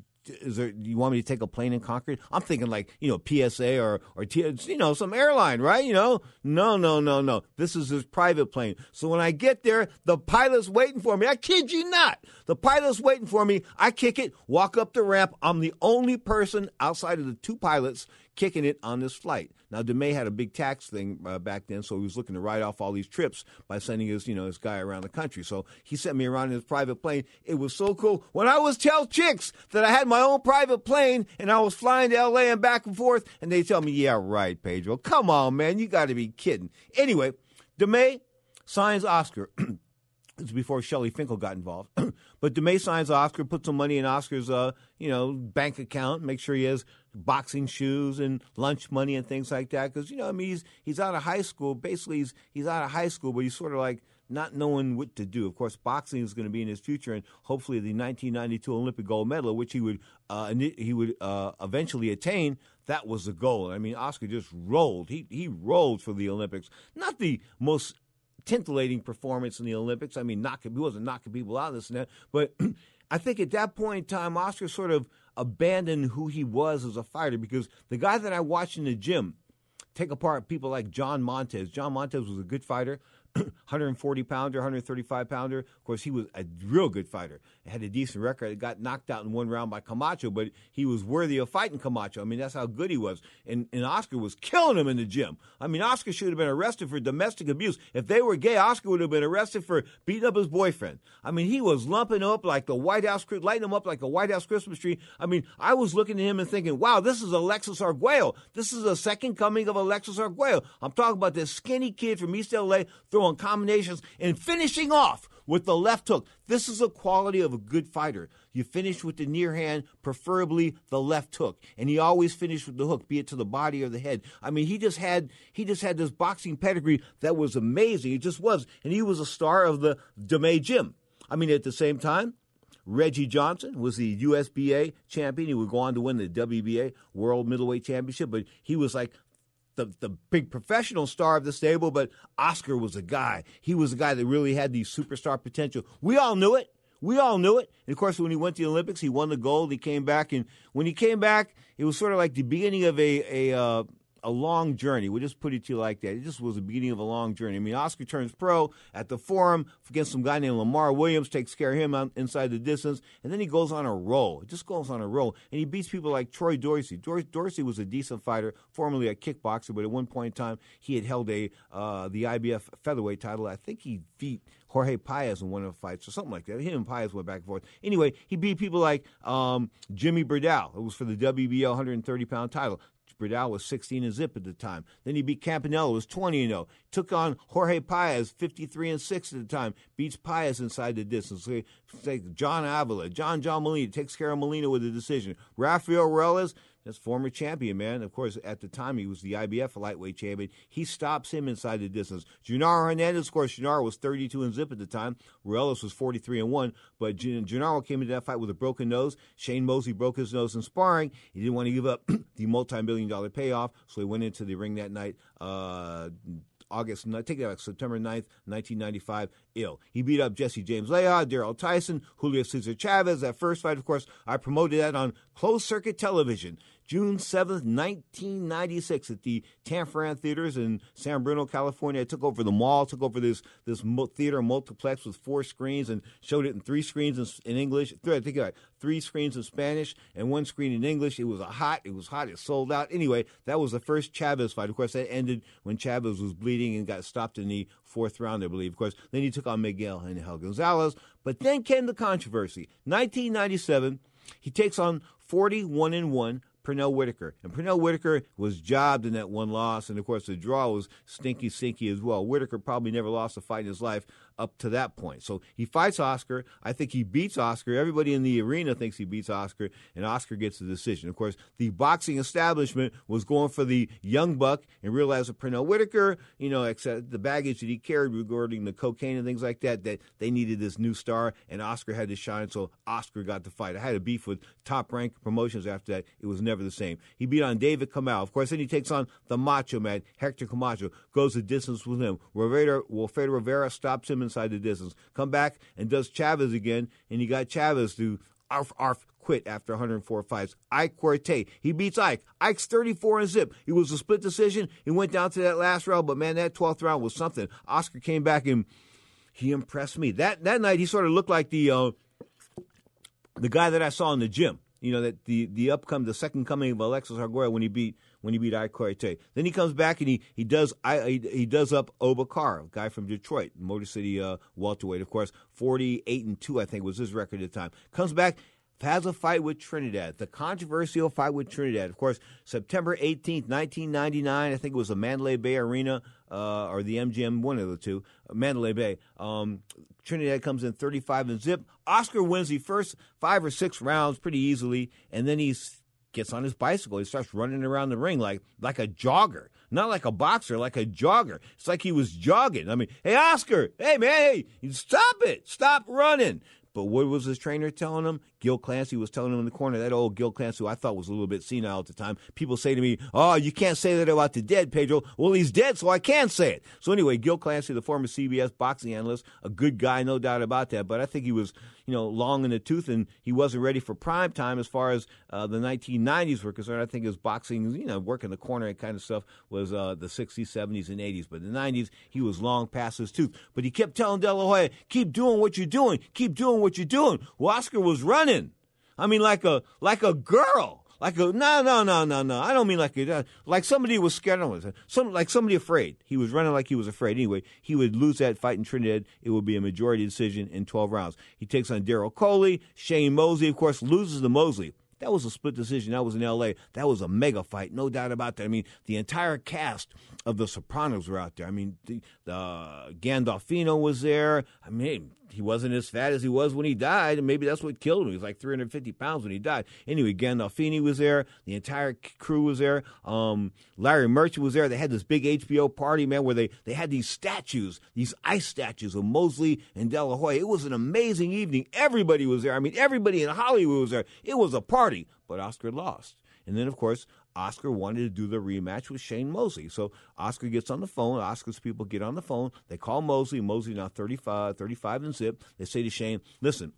Is there? Do you want me to take a plane in Concord? I'm thinking like, you know, P S A or or you know, some airline, right? You know, no, no, no, no. This is his private plane. So when I get there, the pilot's waiting for me. I kid you not. The pilot's waiting for me. I kick it, walk up the ramp. I'm the only person outside of the two pilots kicking it on this flight. Now, DeMay had a big tax thing uh, back then, so he was looking to write off all these trips by sending his, you know, his guy around the country. So he sent me around in his private plane. It was so cool. When I was tell chicks that I had my own private plane and I was flying to L A and back and forth, and they tell me, yeah, right, Pedro. Come on, man. You got to be kidding. Anyway, DeMay signs Oscar. It's before Shelley Finkel got involved. But DeMay signs Oscar, puts some money in Oscar's, uh, you know, bank account, make sure he has boxing shoes and lunch money and things like that. Because, you know, I mean, he's he's out of high school. Basically, he's he's out of high school, but he's sort of like not knowing what to do. Of course, boxing is going to be in his future, and hopefully the nineteen ninety-two Olympic gold medal, which he would uh, he would uh, eventually attain. That was the goal. I mean, Oscar just rolled. He he rolled for the Olympics. Not the most titillating performance in the Olympics. I mean, knocking, he wasn't knocking people out, this and that. But I think at that point in time, Oscar sort of abandoned who he was as a fighter, because the guy that I watched in the gym take apart people like John Montez. John Montez was a good fighter. one forty pounder, one thirty-five pounder. Of course, he was a real good fighter. Had a decent record. He got knocked out in one round by Camacho, but he was worthy of fighting Camacho. I mean, that's how good he was. And, and Oscar was killing him in the gym. I mean, Oscar should have been arrested for domestic abuse. If they were gay, Oscar would have been arrested for beating up his boyfriend. I mean, he was lumping up like the White House, lighting him up like the White House Christmas tree. I mean, I was looking at him and thinking, wow, this is Alexis Arguello. This is a second coming of Alexis Arguello. I'm talking about this skinny kid from East L A throwing combinations and finishing off with the left hook. This is the quality of a good fighter. You finish with the near hand, preferably the left hook, and he always finished with the hook, be it to the body or the head. I mean, he just had he just had this boxing pedigree that was amazing. It just was, and he was a star of the DeMay Gym. I mean, at the same time, Reggie Johnson was the U S B A champion. He would go on to win the W B A World Middleweight Championship, but he was like The, the big professional star of the stable, but Oscar was a guy. He was a guy that really had the superstar potential. We all knew it. We all knew it. And, of course, when he went to the Olympics, he won the gold. He came back, and when he came back, it was sort of like the beginning of a a, uh, a long journey. We'll just put it to you like that. It just was the beginning of a long journey. I mean, Oscar turns pro at the Forum against some guy named Lamar Williams, takes care of him out inside the distance, and then he goes on a roll. It just goes on a roll. And he beats people like Troy Dorsey. Dor- Dorsey was a decent fighter, formerly a kickboxer, but at one point in time, he had held a uh, the I B F featherweight title. I think he beat Jorge Paez in one of the fights or something like that. Him and Paez went back and forth. Anyway, he beat people like um, Jimmy Burdell. It was for the W B O one thirty pound title. Burdell was sixteen and zip at the time. Then he beat Campanella, was twenty and oh. Took on Jorge Paez, fifty-three and six at the time. Beats Paez inside the distance. So like John Avila, John John Molina, takes care of Molina with a decision. Rafael Ruelas, that's former champion, man. Of course, at the time, he was the I B F lightweight champion. He stops him inside the distance. Gennaro Hernandez, of course, Gennaro was thirty-two and zip at the time. Ruelas was forty-three and one. But Gennaro came into that fight with a broken nose. Shane Mosley broke his nose in sparring. He didn't want to give up the multi-million dollar payoff, so he went into the ring that night. Uh, August, take that back, September ninth, nineteen ninety-five, ill. He beat up Jesse James Leah, Darrell Tyson, Julio Cesar Chavez. That first fight, of course, I promoted that on closed circuit television. June seventh, nineteen ninety-six at the Tanforan Theaters in San Bruno, California. I took over the mall, took over this this theater multiplex with four screens and showed it in three screens in, in English. Three, I think about three screens in Spanish and one screen in English. It was a hot, it was hot, it sold out. Anyway, that was the first Chavez fight. Of course, that ended when Chavez was bleeding and got stopped in the fourth round, I believe. Of course, then he took on Miguel Angel Gonzalez. But then came the controversy. nineteen ninety-seven, he takes on forty-one and one Pernell Whitaker. And Pernell Whitaker was jobbed in that one loss, and of course the draw was stinky, stinky as well. Whitaker probably never lost a fight in his life up to that point. So he fights Oscar. I think he beats Oscar. Everybody in the arena thinks he beats Oscar, and Oscar gets the decision. Of course, the boxing establishment was going for the young buck and realized that Pernell Whitaker, you know, except the baggage that he carried regarding the cocaine and things like that, that they needed this new star, and Oscar had to shine, so Oscar got the fight. I had a beef with Top Rank Promotions after that. It was never the same. He beat on David Kamau. Of course, then he takes on the Macho Man, Hector Camacho, goes the distance with him. Wilfredo, Wilfredo Rivera stops him inside the distance. Come back and does Chavez again, and he got Chavez to arf, arf, quit after one hundred four fights. Ike Quartet, he beats Ike. Ike's thirty-four and zip. It was a split decision. He went down to that last round, but man, that twelfth round was something. Oscar came back and he impressed me. That that night, he sort of looked like the uh, the guy that I saw in the gym. You know, that the the upcoming, the second coming of Alexis Arguello when he beat when he beat Ike Quartet. Then he comes back and he he does I he, he does up Oba Carr, a guy from Detroit, Motor City uh, welterweight. Of course, forty-eight and two I think was his record at the time. Comes back, has a fight with Trinidad, the controversial fight with Trinidad. Of course, September eighteenth, nineteen ninety-nine, I think it was the Mandalay Bay Arena uh, or the M G M, one of the two, Mandalay Bay. Um, Trinidad comes in thirty-five and zip. Oscar wins the first five or six rounds pretty easily, and then he gets on his bicycle. He starts running around the ring like like a jogger, not like a boxer, like a jogger. It's like he was jogging. I mean, hey, Oscar, hey, man, hey, stop it. Stop running. But what was his trainer telling him? Gil Clancy was telling him in the corner, that old Gil Clancy, who I thought was a little bit senile at the time. People say to me, oh, you can't say that about the dead, Pedro. Well, he's dead, so I can say it. So anyway, Gil Clancy, the former C B S boxing analyst, a good guy, no doubt about that. But I think he was, you you know, long in the tooth, and he wasn't ready for prime time as far as uh, the nineteen nineties were concerned. I think his boxing, you know, working the corner and kind of stuff was uh, the sixties, seventies, and eighties. But in the nineties, he was long past his tooth. But he kept telling De La Hoya, keep doing what you're doing. Keep doing what you're doing. Well, Oscar was running. I mean, like a like a girl. Like a, no, no, no, no, no. I don't mean like a, like somebody was scared of some, like somebody afraid. He was running like he was afraid. Anyway, he would lose that fight in Trinidad. It would be a majority decision in twelve rounds. He takes on Daryl Coley. Shane Mosley, of course, loses to Mosley. That was a split decision. That was in L A. That was a mega fight, no doubt about that. I mean, the entire cast of The Sopranos were out there. I mean, the, the uh, Gandolfino was there. I mean, he wasn't as fat as he was when he died, and maybe that's what killed him. He was like three hundred fifty pounds when he died. Anyway, Gandolfini was there. The entire crew was there. Um, Larry Merchant was there. They had this big H B O party, man, where they, they had these statues, these ice statues of Mosley and De La Hoya. It was an amazing evening. Everybody was there. I mean, everybody in Hollywood was there. It was a party, but Oscar lost. And then, of course, Oscar wanted to do the rematch with Shane Mosley. So Oscar gets on the phone. Oscar's people get on the phone. They call Mosley. Mosley now thirty-five, thirty-five and zip. They say to Shane, listen,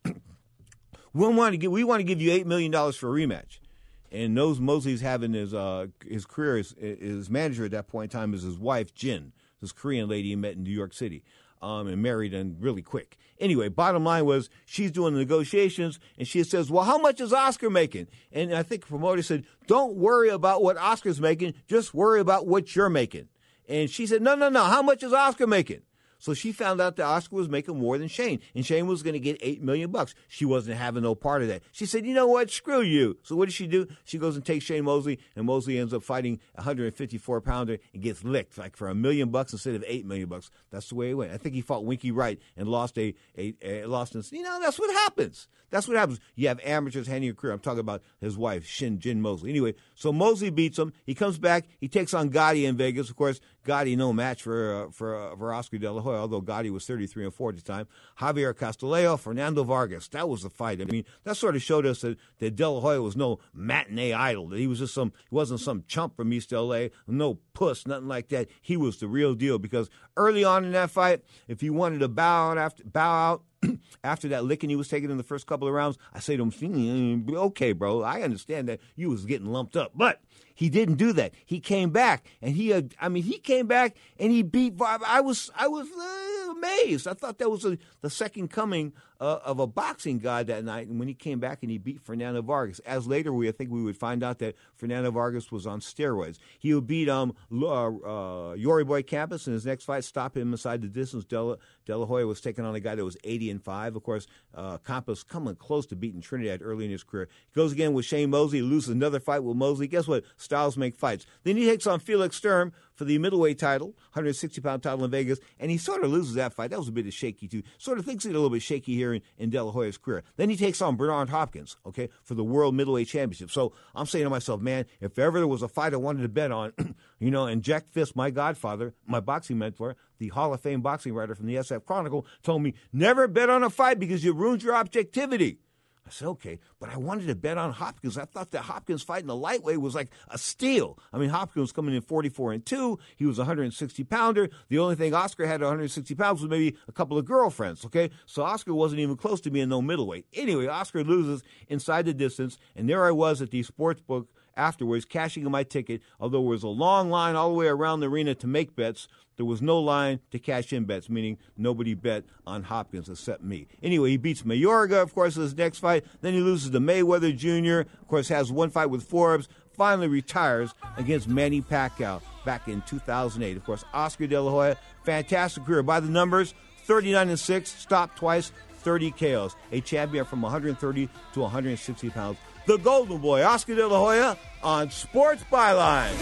we want to give, we want to give you eight million dollars for a rematch. And knows Mosley's having his uh, his career. His, his manager at that point in time is his wife, Jin, this Korean lady he met in New York City. Um, and married and really quick. Anyway, bottom line was she's doing the negotiations, and she says, well, how much is Oscar making? And I think the promoter said, don't worry about what Oscar's making. Just worry about what you're making. And she said, no, no, no. How much is Oscar making? So she found out that Oscar was making more than Shane, and Shane was going to get eight million bucks. She wasn't having no part of that. She said, you know what? Screw you. So what does she do? She goes and takes Shane Mosley, and Mosley ends up fighting a one fifty-four pounder and gets licked like for a million bucks instead of eight million bucks. That's the way it went. I think he fought Winky Wright and lost a, a, a lost. In, you know, that's what happens. That's what happens. You have amateurs handing your career. I'm talking about his wife, Shin Jin Mosley. Anyway, so Mosley beats him. He comes back. He takes on Gotti in Vegas. Of course, Gotti no match for uh, for uh, for Oscar De La Hoya, although Gotti was thirty-three and four at the time. Javier Castillejo, Fernando Vargas. That was the fight. I mean, that sort of showed us that, that De La Hoya was no matinee idol. That he was just some, he wasn't some chump from East L A, no puss, nothing like that. He was the real deal because early on in that fight, if he wanted to bow out after bow out after that licking he was taking in the first couple of rounds, I say to him, okay, bro, I understand that you was getting lumped up, but he didn't do that. He came back, and he, uh, I mean, he came back and he beat. I was, I was uh, amazed. I thought that was a, the second coming uh, of a boxing god that night. And when he came back and he beat Fernando Vargas, as later we, I think we would find out that Fernando Vargas was on steroids. He would beat um uh, uh, Yori Boy Campos in his next fight, stop him inside the distance. De La, De La Hoya was taking on a guy that was eighty and five. Of course, uh, Campos coming close to beating Trinidad early in his career. He goes again with Shane Mosley, loses another fight with Mosley. Guess what? Styles make fights. Then he takes on Felix Sturm for the middleweight title, one sixty pound title in Vegas, and he sort of loses that fight. That was a bit of shaky, too. Sort of thinks it's a little bit shaky here in, in De La Hoya's career. Then he takes on Bernard Hopkins, okay, for the World Middleweight Championship. So I'm saying to myself, man, if ever there was a fight I wanted to bet on, you know, and Jack Fisk, my godfather, my boxing mentor, the Hall of Fame boxing writer from the S F Chronicle, told me, never bet on a fight because you ruined your objectivity. I said, okay, but I wanted to bet on Hopkins. I thought that Hopkins fighting the lightweight was like a steal. I mean, Hopkins was coming in forty-four and two. He was a one sixty pounder. The only thing Oscar had at one sixty pounds was maybe a couple of girlfriends, okay? So Oscar wasn't even close to being no middleweight. Anyway, Oscar loses inside the distance, and there I was at the sports book afterwards, cashing in my ticket. Although there was a long line all the way around the arena to make bets, there was no line to cash in bets, meaning nobody bet on Hopkins except me. Anyway, he beats Mayorga, of course, in his next fight. Then he loses to Mayweather Junior Of course, has one fight with Forbes. Finally retires against Manny Pacquiao back in two thousand eight. Of course, Oscar De La Hoya, fantastic career. By the numbers, thirty-nine and six, stopped twice, thirty K Os. A champion from one thirty to one sixty pounds. The Golden Boy, Oscar De La Hoya, on Sports Byline.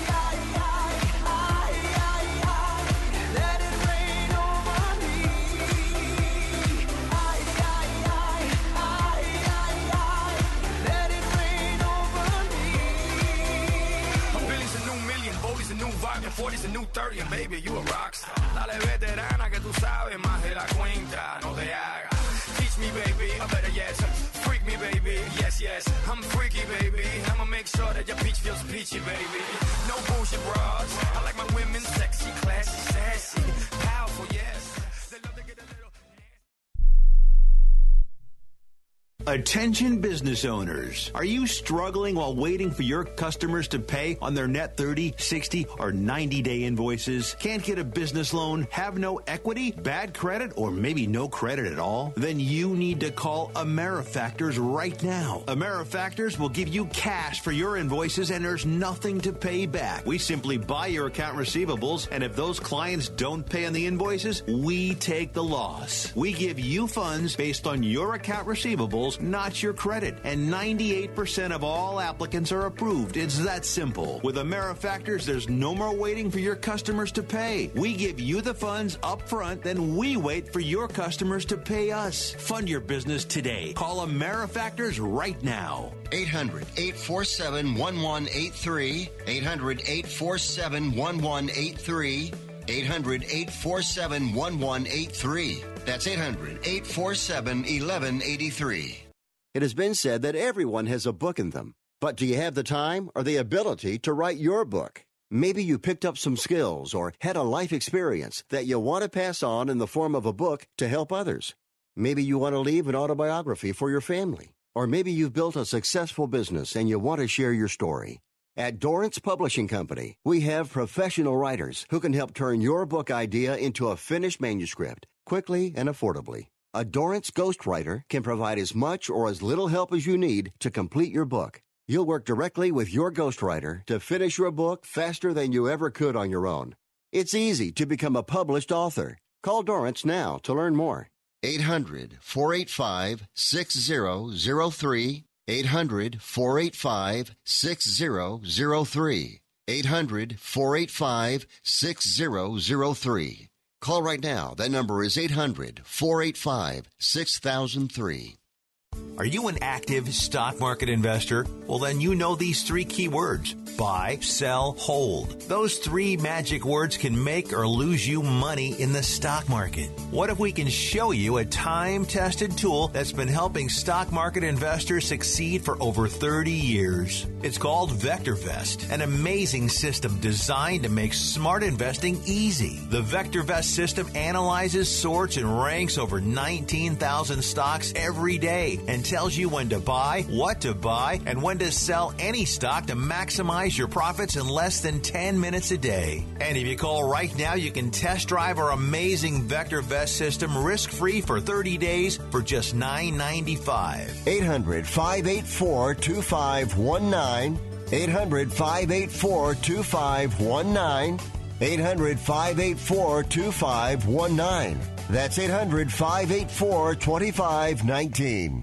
forty's a new thirty, and baby, you a rockstar. Dale veterana que tú sabes más de la cuenta, no te hagas. Teach me, baby, or better yet, freak me, baby. Yes, yes, I'm freaky, baby. I'ma make sure that your peach feels peachy, baby. No bullshit bras. I like my women sexy, classy, sassy, powerful, yes. Attention business owners. Are you struggling while waiting for your customers to pay on their net thirty, sixty, or ninety day invoices? Can't get a business loan? Have no equity? Bad credit? Or maybe no credit at all? Then you need to call AmeriFactors right now. AmeriFactors will give you cash for your invoices and there's nothing to pay back. We simply buy your account receivables, and if those clients don't pay on the invoices, we take the loss. We give you funds based on your account receivables, not your credit. And ninety-eight percent of all applicants are approved. It's that simple. With AmeriFactors, there's no more waiting for your customers to pay. We give you the funds up front, then we wait for your customers to pay us. Fund your business today. Call AmeriFactors right now. eight hundred, eight four seven, one one eight three. eight hundred, eight four seven, one one eight three. eight hundred, eight four seven, one one eight three. That's eight hundred, eight four seven, one one eight three. It has been said that everyone has a book in them. But do you have the time or the ability to write your book? Maybe you picked up some skills or had a life experience that you want to pass on in the form of a book to help others. Maybe you want to leave an autobiography for your family. Or maybe you've built a successful business and you want to share your story. At Dorrance Publishing Company, we have professional writers who can help turn your book idea into a finished manuscript quickly and affordably. A Dorrance ghostwriter can provide as much or as little help as you need to complete your book. You'll work directly with your ghostwriter to finish your book faster than you ever could on your own. It's easy to become a published author. Call Dorrance now to learn more. eight hundred, four eight five, six zero zero three. eight hundred, four eight five, six zero zero three. eight hundred, four eight five, six zero zero three. Call right now. That number is eight hundred, four eight five, six thousand three. Are you an active stock market investor? Well, then you know these three key words: buy, sell, hold. Those three magic words can make or lose you money in the stock market. What if we can show you a time-tested tool that's been helping stock market investors succeed for over thirty years? It's called VectorVest, an amazing system designed to make smart investing easy. The VectorVest system analyzes, sorts, and ranks over nineteen thousand stocks every day and tells you when to buy, what to buy, and when to sell any stock to maximize your profits in less than ten minutes a day. And if you call right now, you can test drive our amazing VectorVest system risk-free for thirty days for just nine ninety-five. eight hundred, five eight four, two five one nine. eight hundred, five eight four, two five one nine. eight hundred, five eight four, two five one nine. That's eight hundred, five eight four, two five one nine.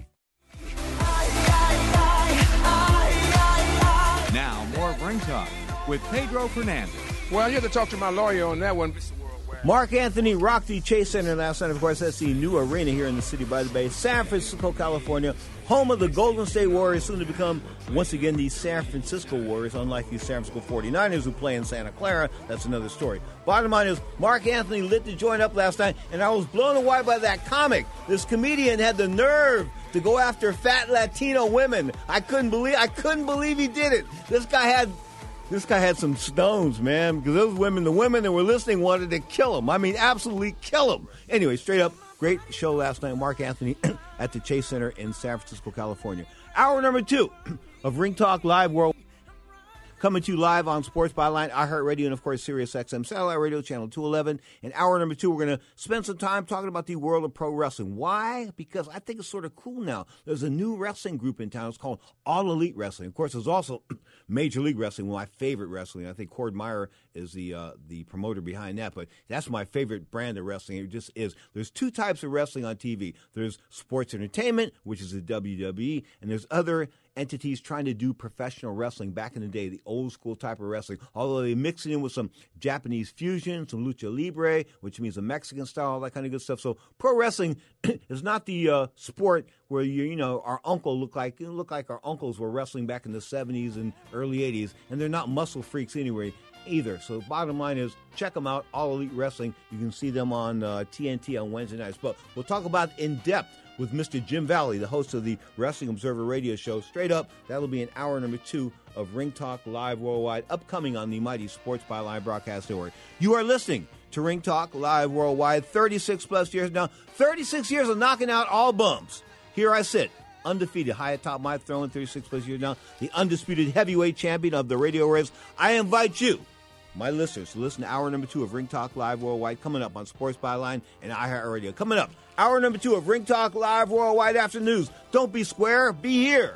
Now, more Ring Talk with Pedro Fernandez. Well, I had to talk to my lawyer on that one. Mark Anthony rocked the Chase Center last night. Of course, that's the new arena here in the city by the Bay, San Francisco, California, home of the Golden State Warriors, soon to become, once again, the San Francisco Warriors, unlike the San Francisco forty-niners who play in Santa Clara. That's another story. Bottom line is, Mark Anthony lit the joint up last night, and I was blown away by that comic. This comedian had the nerve to go after fat Latino women. I couldn't believe I couldn't believe he did it. This guy had This guy had some stones, man, because those women, the women that were listening wanted to kill him. I mean, absolutely kill him. Anyway, straight up, great show last night. Mark Anthony at the Chase Center in San Francisco, California. Hour number two of Ring Talk Live World. Coming to you live on Sports Byline, iHeartRadio, and, of course, Sirius X M Satellite Radio, Channel two eleven. In hour number two, we're going to spend some time talking about the world of pro wrestling. Why? Because I think it's sort of cool now. There's a new wrestling group in town. It's called All Elite Wrestling. Of course, there's also Major League Wrestling, one of my favorite wrestling. I think Cord Meyer is the uh, the promoter behind that, but that's my favorite brand of wrestling. It just is. There's two types of wrestling on T V. There's sports entertainment, which is the W W E, and there's other entities trying to do professional wrestling back in the day, the old school type of wrestling, although they mix it in with some Japanese fusion, some lucha libre, which means a Mexican style, all that kind of good stuff. So pro wrestling is not the uh, sport where, you you know, our uncle look like look like our uncles were wrestling back in the seventies and early eighties, and they're not muscle freaks anyway either. So bottom line is, check them out, All Elite Wrestling. You can see them on uh, T N T on Wednesday nights. But we'll talk about in depth with Mister Jim Valley, the host of the Wrestling Observer radio show. Straight up, that'll be in hour number two of Ring Talk Live Worldwide, upcoming on the mighty Sports Byline Broadcast Network. You are listening to Ring Talk Live Worldwide, thirty-six plus years now, thirty-six years of knocking out all bums. Here I sit, undefeated, high atop my throne, thirty-six plus years now, the undisputed heavyweight champion of the radio waves. I invite you, my listeners, to listen to hour number two of Ring Talk Live Worldwide, coming up on Sports Byline and iHeartRadio. Coming up, hour number two of Ring Talk Live Worldwide after news. Don't be square, be here.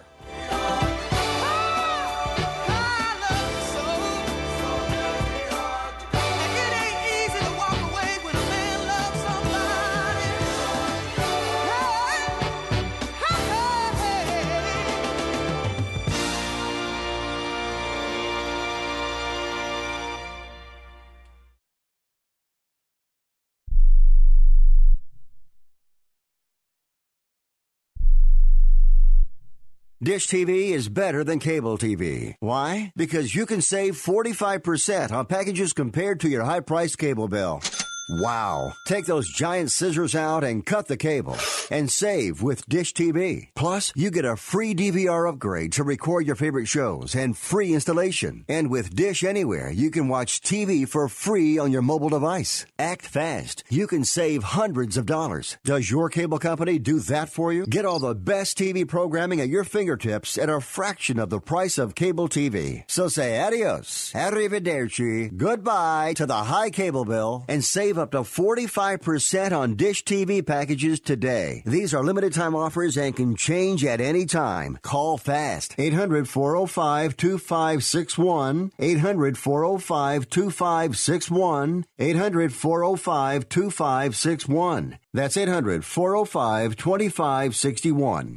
Dish T V is better than cable T V. Why? Because you can save forty-five percent on packages compared to your high-priced cable bill. Wow. Take those giant scissors out and cut the cable and save with Dish T V. Plus, you get a free D V R upgrade to record your favorite shows and free installation. And with Dish Anywhere, you can watch T V for free on your mobile device. Act fast. You can save hundreds of dollars. Does your cable company do that for you? Get all the best T V programming at your fingertips at a fraction of the price of cable T V. So say adios, arrivederci, goodbye to the high cable bill and save up to forty-five percent on Dish T V packages today. These are limited time offers and can change at any time. Call fast. eight hundred, four oh five, two five six one. eight hundred, four oh five, two five six one. eight hundred, four oh five, two five six one. That's eight hundred, four oh five, two five six one.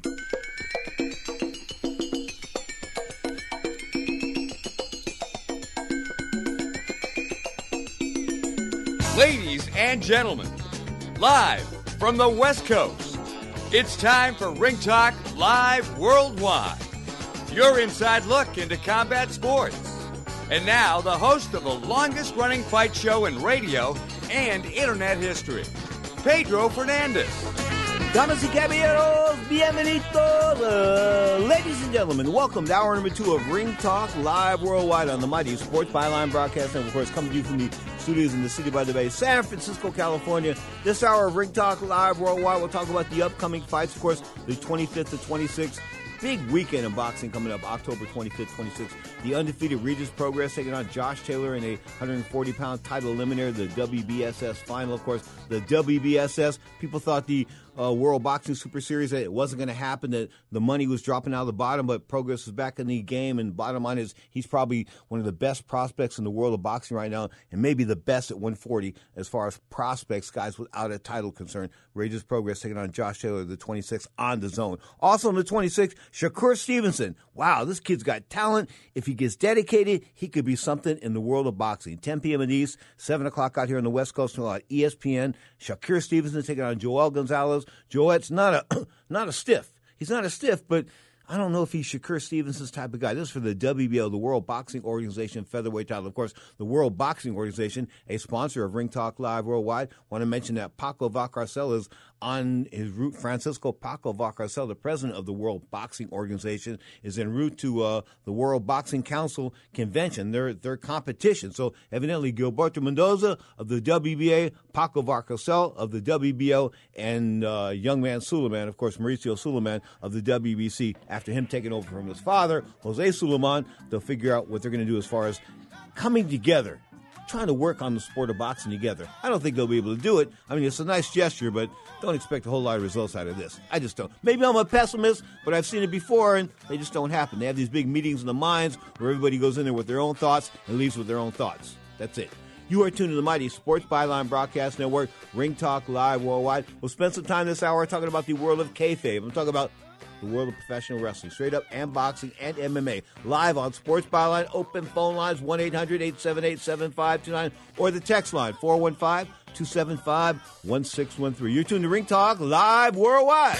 Ladies and gentlemen, live from the West Coast, it's time for Ring Talk Live Worldwide, your inside look into combat sports. And now, the host of the longest-running fight show in radio and internet history, Pedro Fernandez. Damas y caballeros, bienvenidos. Uh, ladies and gentlemen, welcome to hour number two of Ring Talk Live Worldwide on the mighty Sports Byline broadcast. And, of course, coming to you from the studios in the City by the Bay, San Francisco, California. This hour of Ring Talk Live Worldwide, we'll talk about the upcoming fights, of course, the twenty-fifth to twenty-sixth. Big weekend in boxing coming up, October twenty-fifth, twenty-sixth. The undefeated Regis Progress taking on Josh Taylor in a one hundred forty pound title eliminator, the W B S S final. Of course, the W B S S, people thought the uh, World Boxing Super Series, that it wasn't going to happen, that the money was dropping out of the bottom, but Progress is back in the game, and bottom line is he's probably one of the best prospects in the world of boxing right now, and maybe the best at one forty as far as prospects, guys without a title concern. Regis Progress taking on Josh Taylor the twenty-sixth on the zone. Also on the twenty-sixth, Shakur Stevenson. Wow, this kid's got talent. If he gets dedicated, he could be something in the world of boxing. ten p.m. in the East, seven o'clock out here on the West Coast on E S P N. Shakur Stevenson taking on Joel Gonzalez. Joel's not a not a stiff. He's not a stiff, but I don't know if he's Shakur Stevenson's type of guy. This is for the W B O, the World Boxing Organization featherweight title. Of course, the World Boxing Organization, a sponsor of Ring Talk Live Worldwide. Want to mention that Paco Valcarcel is on his route. Francisco Paco Valcarcel, the president of the World Boxing Organization, is en route to uh, the World Boxing Council convention, their their competition. So evidently, Gilberto Mendoza of the W B A, Paco Valcarcel of the W B O, and uh, young man Suleiman, of course, Mauricio Suleiman of the W B C. After him taking over from his father, Jose Suleiman, they'll figure out what they're going to do as far as coming together, trying to work on the sport of boxing together. I don't think they'll be able to do it. I mean, it's a nice gesture, but don't expect a whole lot of results out of this. I just don't. Maybe I'm a pessimist, but I've seen it before, and they just don't happen. They have these big meetings in the minds where everybody goes in there with their own thoughts and leaves with their own thoughts. That's it. You are tuned to the mighty Sports Byline Broadcast Network, Ring Talk Live Worldwide. We'll spend some time this hour talking about the world of kayfabe. I'm talking about the world of professional wrestling, straight up, and boxing and M M A. Live on Sports Byline, open phone lines, one eight hundred, eight seven eight, seven five two nine, or the text line, four one five, two seven five, one six one three. You're tuned to Ring Talk Live Worldwide.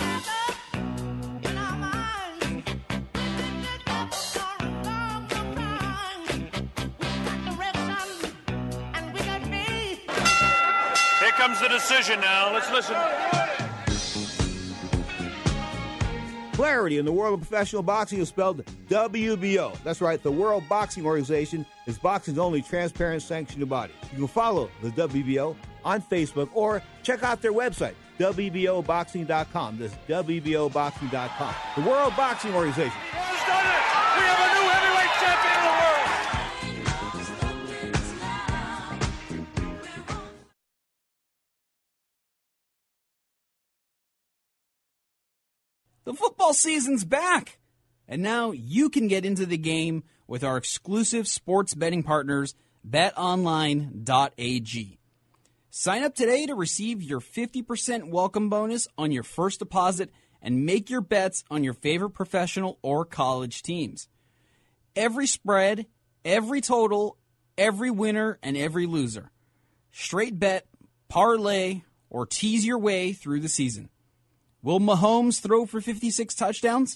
Here comes the decision now. Let's listen. Clarity in the world of professional boxing is spelled W B O. That's right, the World Boxing Organization is boxing's only transparent sanctioned body. You can follow the W B O on Facebook or check out their website, W B O boxing dot com. That's W B O boxing dot com. The World Boxing Organization. Has done it! We have a new heavyweight champion of the world! The football season's back, and now you can get into the game with our exclusive sports betting partners, bet online dot a g. Sign up today to receive your fifty percent welcome bonus on your first deposit and make your bets on your favorite professional or college teams. Every spread, every total, every winner, and every loser. Straight bet, parlay, or tease your way through the season. Will Mahomes throw for fifty-six touchdowns?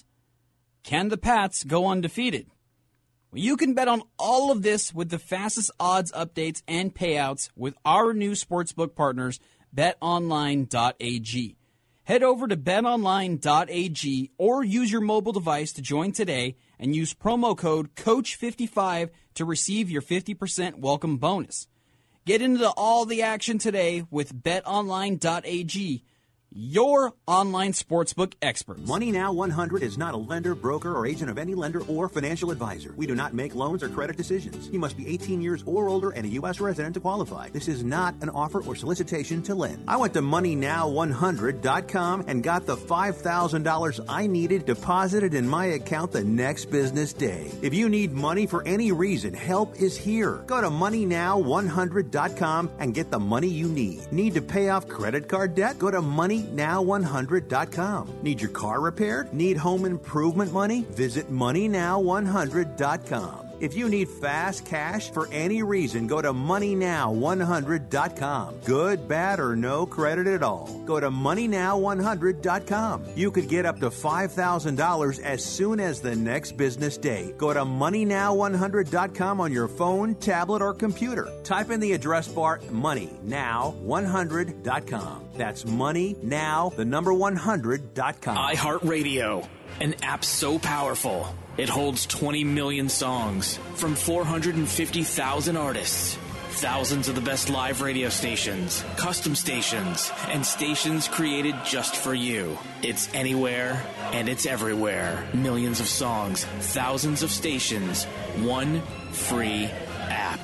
Can the Pats go undefeated? Well, you can bet on all of this with the fastest odds updates and payouts with our new sportsbook partners, bet online dot a g. Head over to bet online dot a g or use your mobile device to join today and use promo code coach fifty-five to receive your fifty percent welcome bonus. Get into all the action today with bet online dot a g. Your online sportsbook experts. Money Now one hundred is not a lender, broker, or agent of any lender or financial advisor. We do not make loans or credit decisions. You must be eighteen years or older and a U S resident to qualify. This is not an offer or solicitation to lend. I went to money now one hundred dot com and got the five thousand dollars I needed deposited in my account the next business day. If you need money for any reason, help is here. Go to money now one hundred dot com and get the money you need. Need to pay off credit card debt? Go to money now one hundred dot com. Need your car repaired? Need home improvement money? Visit money now one hundred dot com. If you need fast cash for any reason, go to money now one hundred dot com. Good, bad, or no credit at all. Go to money now one hundred dot com. You could get up to five thousand dollars as soon as the next business day. Go to money now one hundred dot com on your phone, tablet, or computer. Type in the address bar money now one hundred dot com. That's money now, the number one hundred dot com. iHeartRadio, an app so powerful. It holds twenty million songs from four hundred fifty thousand artists, thousands of the best live radio stations, custom stations, and stations created just for you. It's anywhere and it's everywhere. Millions of songs, thousands of stations, one free app.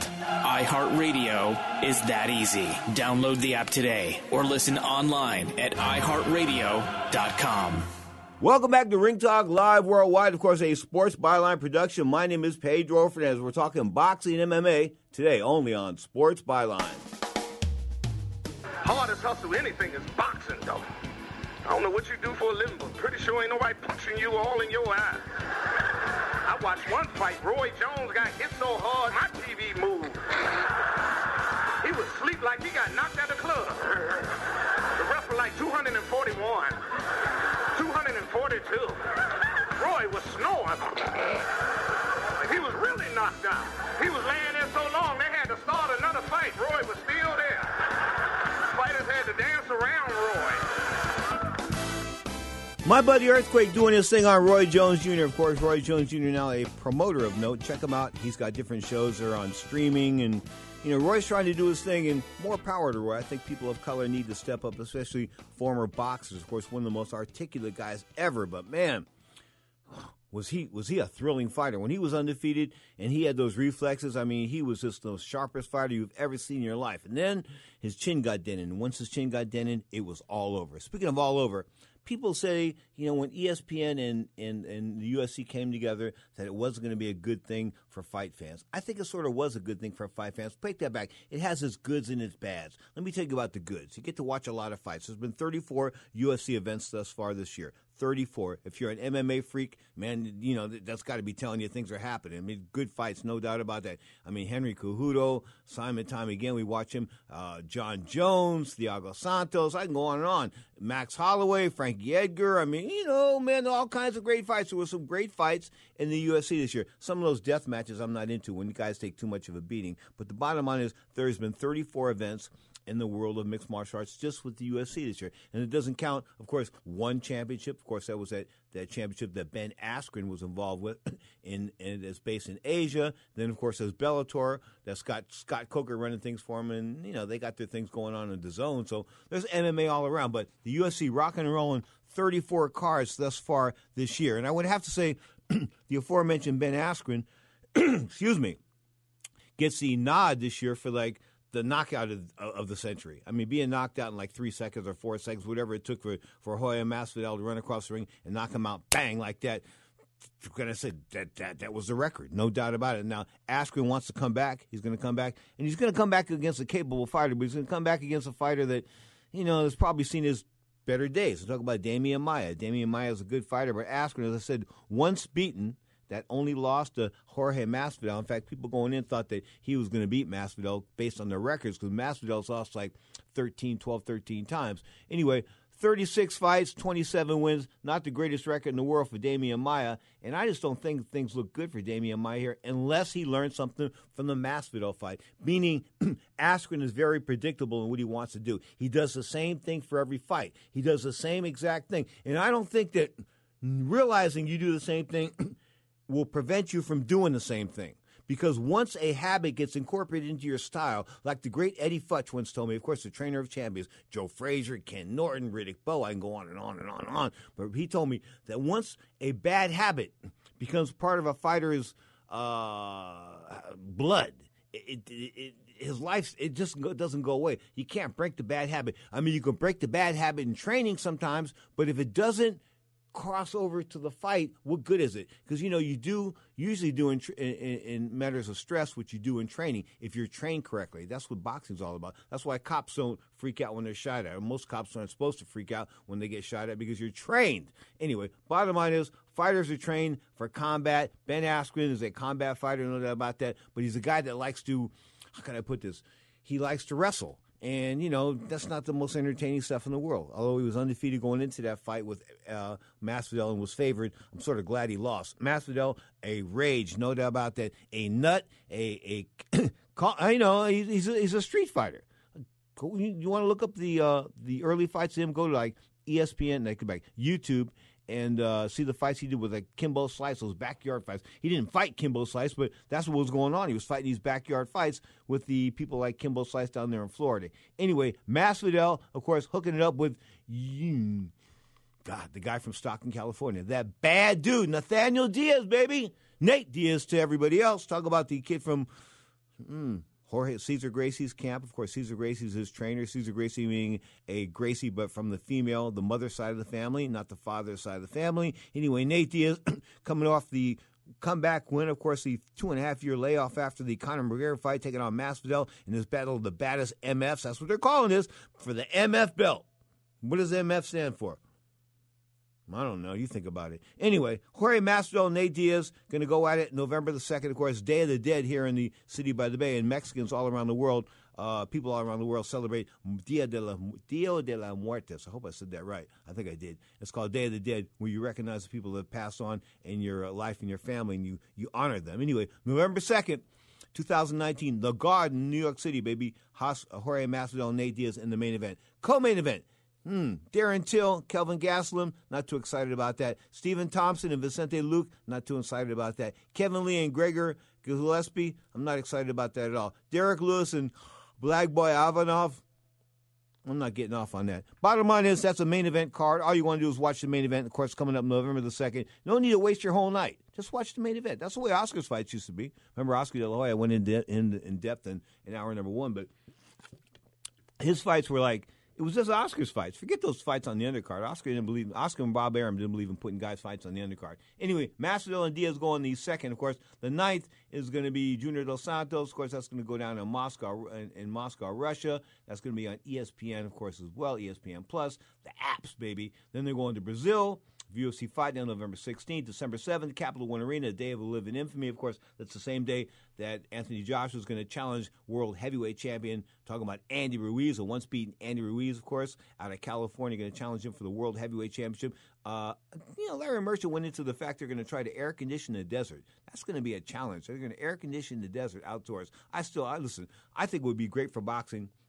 iHeartRadio is that easy. Download the app today or listen online at i heart radio dot com. Welcome back to Ring Talk Live Worldwide. Of course, a Sports Byline production. My name is Pedro Fernandez. We're talking boxing and M M A today only on Sports Byline. Hardest hustle anything is boxing, though. I don't know what you do for a living, but pretty sure ain't nobody punching you all in your eye. I watched one fight. Roy Jones got hit so hard, my T V moved. He was asleep like he got knocked out of the club. The ref was like two hundred forty-one. two hundred forty-two. Roy was snoring. He was really knocked out. He was laying there so long they had to start another fight. Roy was still there. Fighters had to dance around Roy. My buddy Earthquake doing his thing on Roy Jones Junior Of course, Roy Jones Junior now a promoter of note. Check him out. He's got different shows that are on streaming, and you know, Roy's trying to do his thing, and more power to Roy. I think people of color need to step up, especially former boxers. Of course, one of the most articulate guys ever. But, man, was he was he a thrilling fighter. When he was undefeated and he had those reflexes, I mean, he was just the sharpest fighter you've ever seen in your life. And then his chin got dented, and once his chin got dented, it was all over. Speaking of all over, people say, you know, when E S P N and, and, and the U F C came together, that it wasn't going to be a good thing for fight fans. I think it sort of was a good thing for fight fans. Take that back. It has its goods and its bads. Let me tell you about the goods. You get to watch a lot of fights. There's been thirty-four U F C events thus far this year. thirty-four. If you're an M M A freak, man, you know, that's got to be telling you things are happening. I mean, good fights, no doubt about that. I mean, Henry Cejudo, Simon time again, we watch him. Uh, John Jones, Thiago Santos, I can go on and on. Max Holloway, Frankie Edgar. I mean, you know, man, all kinds of great fights. There were some great fights in the U F C this year. Some of those death matches I'm not into when you guys take too much of a beating. But the bottom line is there's been thirty-four events. in the world of mixed martial arts just with the U F C this year. And it doesn't count, of course, one championship. Of course, that was that, that championship that Ben Askren was involved with, in, and it's based in Asia. Then, of course, there's Bellator. That's Scott, Scott Coker running things for him, and, you know, they got their things going on in the zone. So there's M M A all around. But the U F C rocking and rolling thirty-four cards thus far this year. And I would have to say the aforementioned Ben Askren, excuse me, gets the nod this year for, like, the knockout of, of the century. I mean, being knocked out in like three seconds or four seconds, whatever it took for, for Jorge Masvidal to run across the ring and knock him out, bang, like that. Like I said, that, that, that was the record, no doubt about it. Now, Askren wants to come back. He's going to come back, and he's going to come back against a capable fighter, but he's going to come back against a fighter that, you know, has probably seen his better days. I'm talking about Damian Maia. Damian Maia is a good fighter, but Askren, as I said, once beaten, that only lost to Jorge Masvidal. In fact, people going in thought that he was going to beat Masvidal based on their records because Masvidal's lost like thirteen, twelve, thirteen times. Anyway, thirty-six fights, twenty-seven wins, not the greatest record in the world for Damian Maia. And I just don't think things look good for Damian Maia here unless he learns something from the Masvidal fight, meaning Askren is very predictable in what he wants to do. He does the same thing for every fight. He does the same exact thing. And I don't think that realizing you do the same thing will prevent you from doing the same thing. Because once a habit gets incorporated into your style, like the great Eddie Futch once told me, of course, the trainer of champions, Joe Frazier, Ken Norton, Riddick Bowe, I can go on and on and on and on. But he told me that once a bad habit becomes part of a fighter's uh, blood, it, it, it, his life, it just doesn't go away. You can't break the bad habit. I mean, you can break the bad habit in training sometimes, but if it doesn't cross over to the fight, what good is it? Because, you know, you do usually do in, in, in matters of stress what you do in training if you're trained correctly. That's what boxing's all about. That's why cops don't freak out when they're shot at. Most cops aren't supposed to freak out when they get shot at because you're trained. Anyway, bottom line is fighters are trained for combat. Ben Askren is a combat fighter, no doubt about that, but he's a guy that likes to, how can I put this? He likes to wrestle. And, you know, that's not the most entertaining stuff in the world. Although he was undefeated going into that fight with uh, Masvidal and was favored, I'm sort of glad he lost. Masvidal, a rage, no doubt about that. A nut, a, a you know, he's a, he's a street fighter. You, you want to look up the uh, the early fights of him, go to like E S P N, they could back YouTube, and uh, see the fights he did with like Kimbo Slice, those backyard fights. He didn't fight Kimbo Slice, but that's what was going on. He was fighting these backyard fights with the people like Kimbo Slice down there in Florida. Anyway, Masvidal, of course, hooking it up with, mm, God, the guy from Stockton, California. That bad dude, Nathaniel Diaz, baby. Nate Diaz to everybody else. Talk about the kid from... Mm, Jorge Cesar Gracie's camp. Of course, Cesar Gracie's his trainer. Cesar Gracie being a Gracie, but from the female, the mother side of the family, not the father side of the family. Anyway, Nate Diaz coming off the comeback win, of course, the two and a half year layoff after the Conor McGregor fight, taking on Masvidal in his battle of the baddest M Fs. That's what they're calling this, for the M F belt. What does M F stand for? I don't know. You think about it. Anyway, Jorge Masvidal and Nate Diaz going to go at it November the second, of course, Day of the Dead here in the city by the bay. And Mexicans all around the world, uh, people all around the world celebrate Dia de la, Dia de la Muertes. I hope I said that right. I think I did. It's called Day of the Dead, where you recognize the people that have passed on in your life and your family, and you, you honor them. Anyway, November second, twenty nineteen, The Garden, New York City, baby. Jorge Masvidal and Nate Diaz in the main event. Co-main event. Hmm. Darren Till, Kelvin Gastelum, not too excited about that. Stephen Thompson and Vicente Luque, not too excited about that. Kevin Lee and Gregor Gillespie, I'm not excited about that at all. Derek Lewis and Black Boy Ivanov, I'm not getting off on that. Bottom line is, that's a main event card. All you want to do is watch the main event, of course, coming up November the second. No need to waste your whole night. Just watch the main event. That's the way Oscar's fights used to be. Remember, Oscar De La Hoya went in, de- in, in depth in, in hour number one, but his fights were like, it was just Oscar's fights. Forget those fights on the undercard. Oscar didn't believe. Oscar and Bob Arum didn't believe in putting guys' fights on the undercard. Anyway, Masvidal and Diaz go on the second. Of course, the ninth is going to be Junior Dos Santos. Of course, that's going to go down in Moscow, in, in Moscow, Russia. That's going to be on E S P N, of course, as well. E S P N Plus, the apps, baby. Then they're going to Brazil. U F C fight on November sixteenth, December seventh, Capital One Arena, the day of a living infamy. Of course, that's the same day that Anthony Joshua is going to challenge world heavyweight champion, talking about Andy Ruiz, a once beaten Andy Ruiz, of course, out of California, going to challenge him for the world heavyweight championship. Uh, you know, Larry Merchant went into the fact they're going to try to air condition the desert. That's going to be a challenge. They're going to air condition the desert outdoors. I still, I listen, I think it would be great for boxing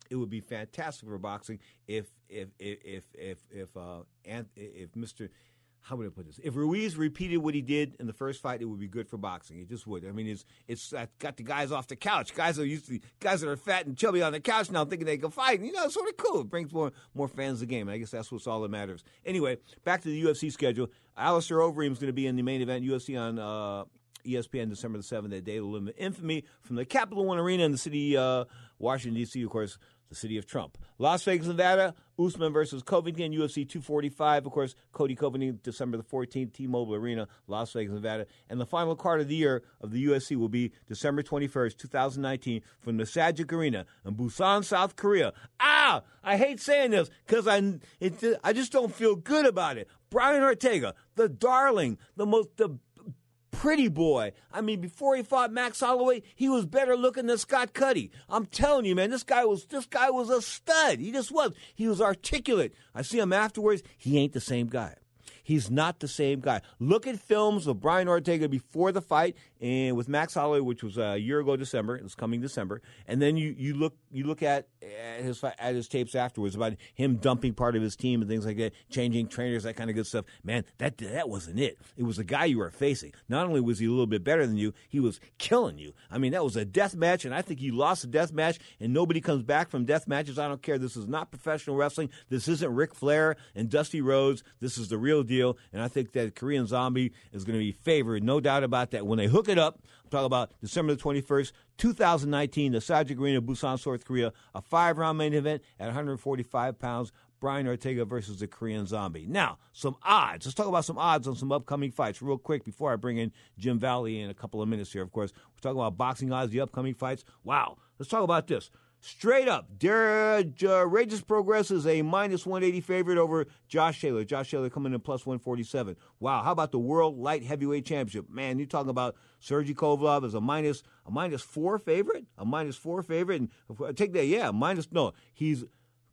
it would be fantastic for boxing if if if if if if, uh, if Mister How would I put this? If Ruiz repeated what he did in the first fight, it would be good for boxing. It just would. I mean, it's it's uh, got the guys off the couch. Guys are used to guys that are fat and chubby on the couch now, thinking they can fight. You know, it's sort of cool. It brings more more fans to the game. I guess that's what's all that matters. Anyway, back to the U F C schedule. Alistair Overeem is going to be in the main event. U F C on uh, E S P N December the seventh. That day will live in infamy from the Capital One Arena in the city, uh, Washington D C. Of course, the city of Trump. Las Vegas, Nevada, Usman versus Covington, U F C two forty-five. Of course, Cody Covington, December the fourteenth, T-Mobile Arena, Las Vegas, Nevada. And the final card of the year of the U F C will be December twenty-first, twenty nineteen, from the Sajik Arena in Busan, South Korea. Ah! I hate saying this because I, it, I just don't feel good about it. Brian Ortega, the darling, the most... the pretty boy. I mean, before he fought Max Holloway, he was better looking than Scott Cuddy. I'm telling you, man, this guy was this guy was a stud. He just was. He was articulate. I see him afterwards. He ain't the same guy. He's not the same guy. Look at films of Brian Ortega before the fight and with Max Holloway, which was a year ago December. It's coming December. And then you, you look you look at, at his at his tapes afterwards about him dumping part of his team and things like that, changing trainers, that kind of good stuff. Man, that that wasn't it. It was the guy you were facing. Not only was he a little bit better than you, he was killing you. I mean, that was a death match, and I think you lost a death match, and nobody comes back from death matches. I don't care. This is not professional wrestling. This isn't Ric Flair and Dusty Rhodes. This is the real deal. And I think that Korean Zombie is going to be favored, no doubt about that. When they hook it up, I'm talking about December the twenty-first, twenty nineteen, the Sajik Arena, Busan, South Korea, a five-round main event at one hundred forty-five pounds, Brian Ortega versus the Korean Zombie. Now, some odds. Let's talk about some odds on some upcoming fights real quick before I bring in Jim Valley in a couple of minutes here. Of course, we're talking about boxing odds, the upcoming fights. Wow. Let's talk about this. Straight up, Outrageous Progress is a minus one eighty favorite over Josh Taylor. Josh Taylor coming in plus one forty-seven. Wow, how about the World Light Heavyweight Championship? Man, you're talking about Sergey Kovalev as a minus a minus four favorite? A minus four favorite? And take that, yeah, minus, no, he's...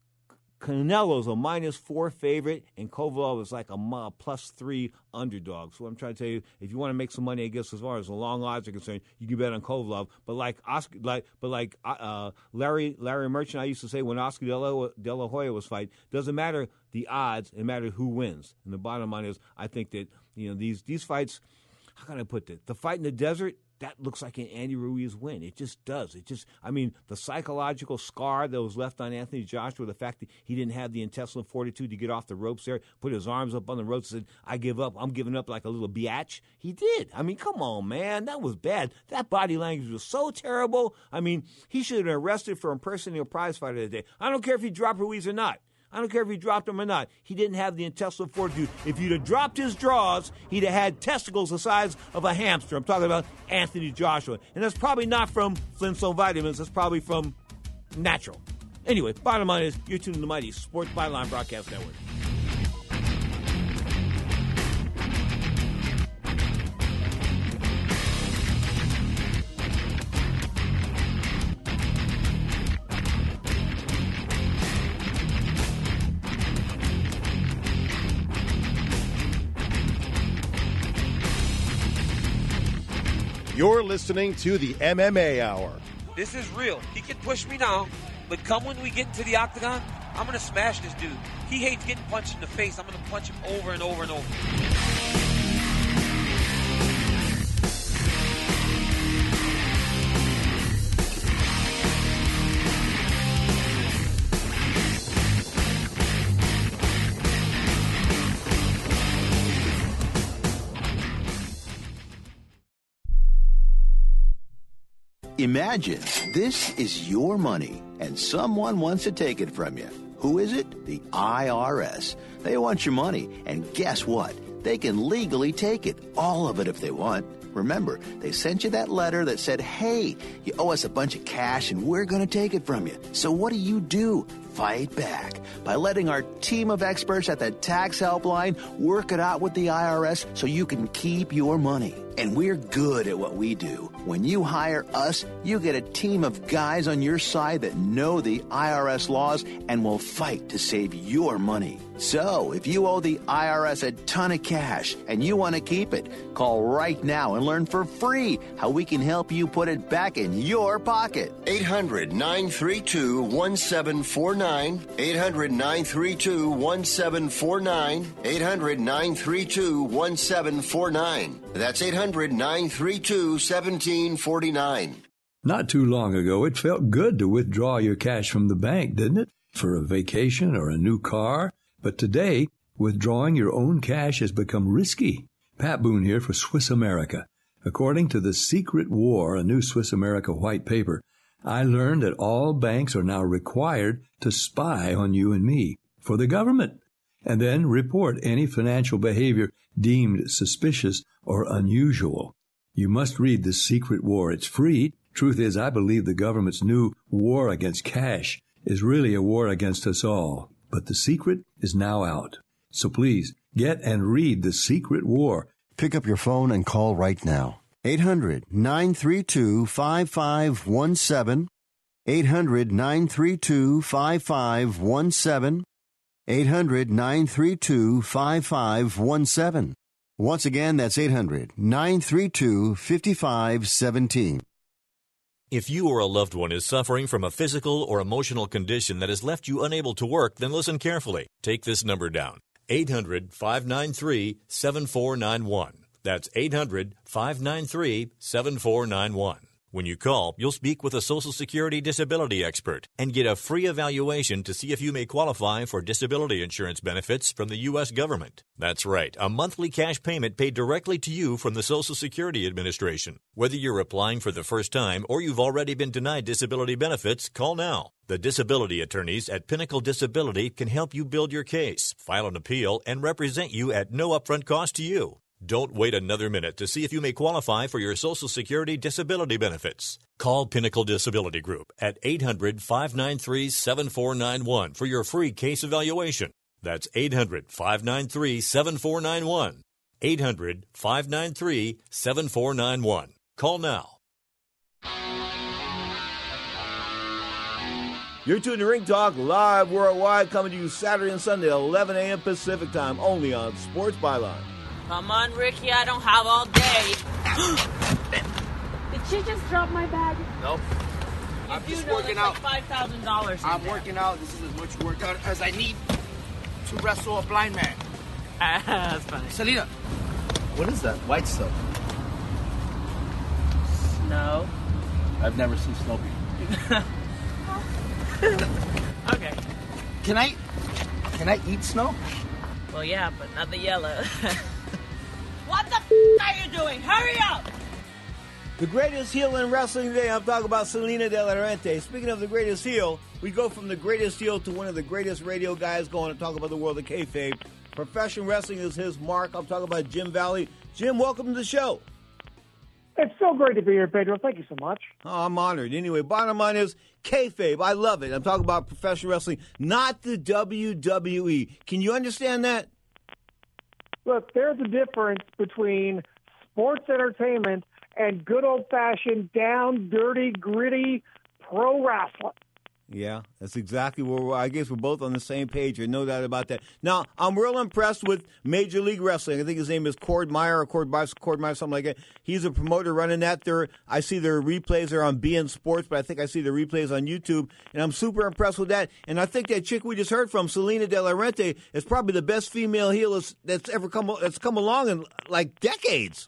Canelo's a minus four favorite, and Kovalev is like a plus three underdog. So I'm trying to tell you, if you want to make some money, I guess as far as the long odds are concerned, you can bet on Kovalev. But like Oscar, like but like uh, Larry Larry Merchant, I used to say when Oscar De La, De La Hoya was fighting, doesn't matter the odds, it matters who wins. And the bottom line is, I think that you know these these fights. How can I put this? The fight in the desert. That looks like an Andy Ruiz win. It just does. It just, I mean, the psychological scar that was left on Anthony Joshua, the fact that he didn't have the intestinal fortitude to get off the ropes there, put his arms up on the ropes and said, I give up. I'm giving up like a little biatch. He did. I mean, come on, man. That was bad. That body language was so terrible. I mean, he should have been arrested for impersonating a prize fighter today. I don't care if he dropped Ruiz or not. I don't care if he dropped him or not. He didn't have the intestinal fortitude. If you'd have dropped his jaws, he'd have had testicles the size of a hamster. I'm talking about Anthony Joshua. And that's probably not from Flintstone Vitamins. That's probably from natural. Anyway, bottom line is, you're tuning to the Mighty Sports Byline Broadcast Network. You're listening to the M M A Hour. This is real. He can push me down, but come when we get into the octagon, I'm going to smash this dude. He hates getting punched in the face. I'm going to punch him over and over and over. Imagine this is your money and someone wants to take it from you. Who is it? The I R S. They want your money, and guess what? They can legally take it, all of it if they want. Remember, they sent you that letter that said, hey, you owe us a bunch of cash and we're going to take it from you. So what do you do? Fight back by letting our team of experts at the tax helpline work it out with the I R S so you can keep your money. And we're good at what we do. When you hire us, you get a team of guys on your side that know the I R S laws and will fight to save your money. So, if you owe the I R S a ton of cash and you want to keep it, call right now and learn for free how we can help you put it back in your pocket. eight hundred nine three two one seven four nine. eight hundred nine three two one seven four nine. eight hundred nine three two one seven four nine. That's eight hundred nine three two one seven four nine. Not too long ago, it felt good to withdraw your cash from the bank, didn't it? For a vacation or a new car. But today, withdrawing your own cash has become risky. Pat Boone here for Swiss America. According to The Secret War, a new Swiss America white paper, I learned that all banks are now required to spy on you and me for the government, and then report any financial behavior deemed suspicious or unusual. You must read The Secret War. It's free. Truth is, I believe the government's new war against cash is really a war against us all. But The Secret is now out. So please, get and read The Secret War. Pick up your phone and call right now. eight hundred nine three two five five one seven. eight hundred nine three two five five one seven. eight hundred nine three two five five one seven. Once again, that's eight hundred nine three two five five one seven. If you or a loved one is suffering from a physical or emotional condition that has left you unable to work, then listen carefully. Take this number down. eight hundred five nine three seven four nine one. That's eight hundred five nine three seven four nine one. When you call, you'll speak with a Social Security disability expert and get a free evaluation to see if you may qualify for disability insurance benefits from the U S government. That's right, a monthly cash payment paid directly to you from the Social Security Administration. Whether you're applying for the first time or you've already been denied disability benefits, call now. The disability attorneys at Pinnacle Disability can help you build your case, file an appeal, and represent you at no upfront cost to you. Don't wait another minute to see if you may qualify for your Social Security disability benefits. Call Pinnacle Disability Group at eight hundred five nine three seven four nine one for your free case evaluation. That's eight hundred five nine three seven four nine one. eight hundred five nine three seven four nine one. Call now. You're tuned to Ring Talk live worldwide, coming to you Saturday and Sunday, eleven a.m. Pacific time, only on Sports Byline. Come on, Ricky, I don't have all day. Did she just drop my bag? Nope. You I'm do just know working that's out. like five thousand dollars I'm there. working out. This is as much workout as I need to wrestle a blind man. That's funny. Selena, what is that white stuff? Snow. I've never seen snow before. Okay. Can I, can I eat snow? Well, yeah, but not the yellow. What the f*** are you doing? Hurry up! The greatest heel in wrestling today, I'm talking about Selena De La Renta. Speaking of the greatest heel, we go from the greatest heel to one of the greatest radio guys going to talk about the world of kayfabe. Professional wrestling is his mark. I'm talking about Jim Valley. Jim, welcome to the show. It's so great to be here, Pedro. Thank you so much. Oh, I'm honored. Anyway, bottom line is kayfabe. I love it. I'm talking about professional wrestling, not the W W E. Can you understand that? Look, there's a difference between sports entertainment and good old-fashioned, down, dirty, gritty pro wrestling. Yeah, that's exactly where we're, I guess we're both on the same page. There's no doubt about that. Now, I'm real impressed with Major League Wrestling. I think his name is Cord Meyer or Cord Meyer, Cord Meyer, something like that. He's a promoter running that. There, I see their replays are on B N Sports, but I think I see the replays on YouTube, and I'm super impressed with that. And I think that chick we just heard from, Selena De La Renta, is probably the best female heel that's ever come that's come along in like decades.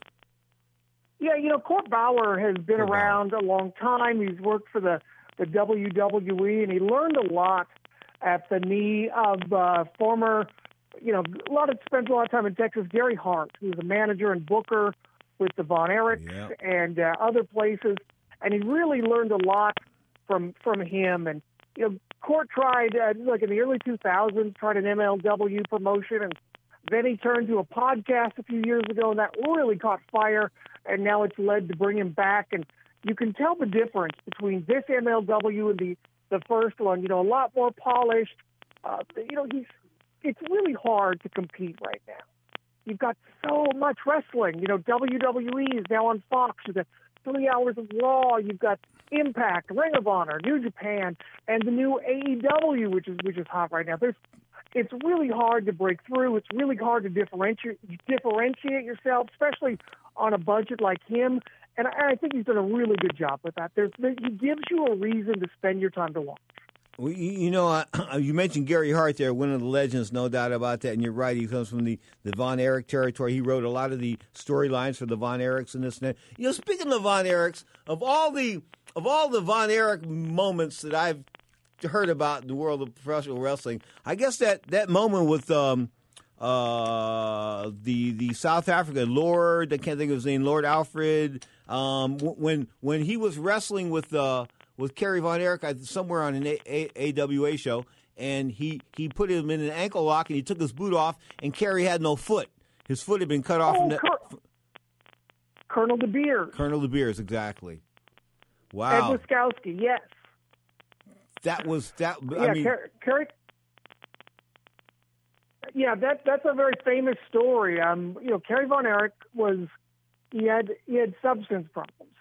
Yeah, you know, Court Bauer has been Court around Bauer. a long time. He's worked for the the W W E, and he learned a lot at the knee of uh, former, you know, a lot of spent a lot of time in Texas, Gary Hart, who was a manager and booker with the Von Erichs yeah. and uh, other places, and he really learned a lot from from him. And you know, Court tried, uh, like in the early two thousands, tried an M L W promotion, and then he turned to a podcast a few years ago, and that really caught fire, and now it's led to bring him back. And you can tell the difference between this M L W and the, the first one. You know, a lot more polished. Uh, you know, he's it's really hard to compete right now. You've got so much wrestling. You know, W W E is now on Fox with the three hours of Raw. You've got Impact, Ring of Honor, New Japan, and the new A E W, which is which is hot right now. There's it's really hard to break through. It's really hard to differentiate differentiate yourself, especially on a budget like him. And I, I think he's done a really good job with that. There's, there, he gives you a reason to spend your time to watch. Well, you, you know, uh, you mentioned Gary Hart there, one of the legends, no doubt about that. And you're right, he comes from the, the Von Erich territory. He wrote a lot of the storylines for the Von Erichs and this and that. You know, speaking of Von Erichs, of all the of all the Von Erich moments that I've heard about in the world of professional wrestling, I guess that, that moment with um, uh, the the South Africa Lord, I can't think of his name, Lord Alfred, um, when when he was wrestling with uh, with Kerry Von Erich somewhere on an A- A- AWA show, and he, he put him in an ankle lock, and he took his boot off, and Kerry had no foot. His foot had been cut off. Oh, from the, Cur- Colonel De Beers. Colonel De Beers, exactly. Wow. Ed Wiskowski, yes. That was that. I yeah, mean, Ker- Kerry. Yeah, that that's a very famous story. Um, you know, Kerry Von Erich was he had he had substance problems,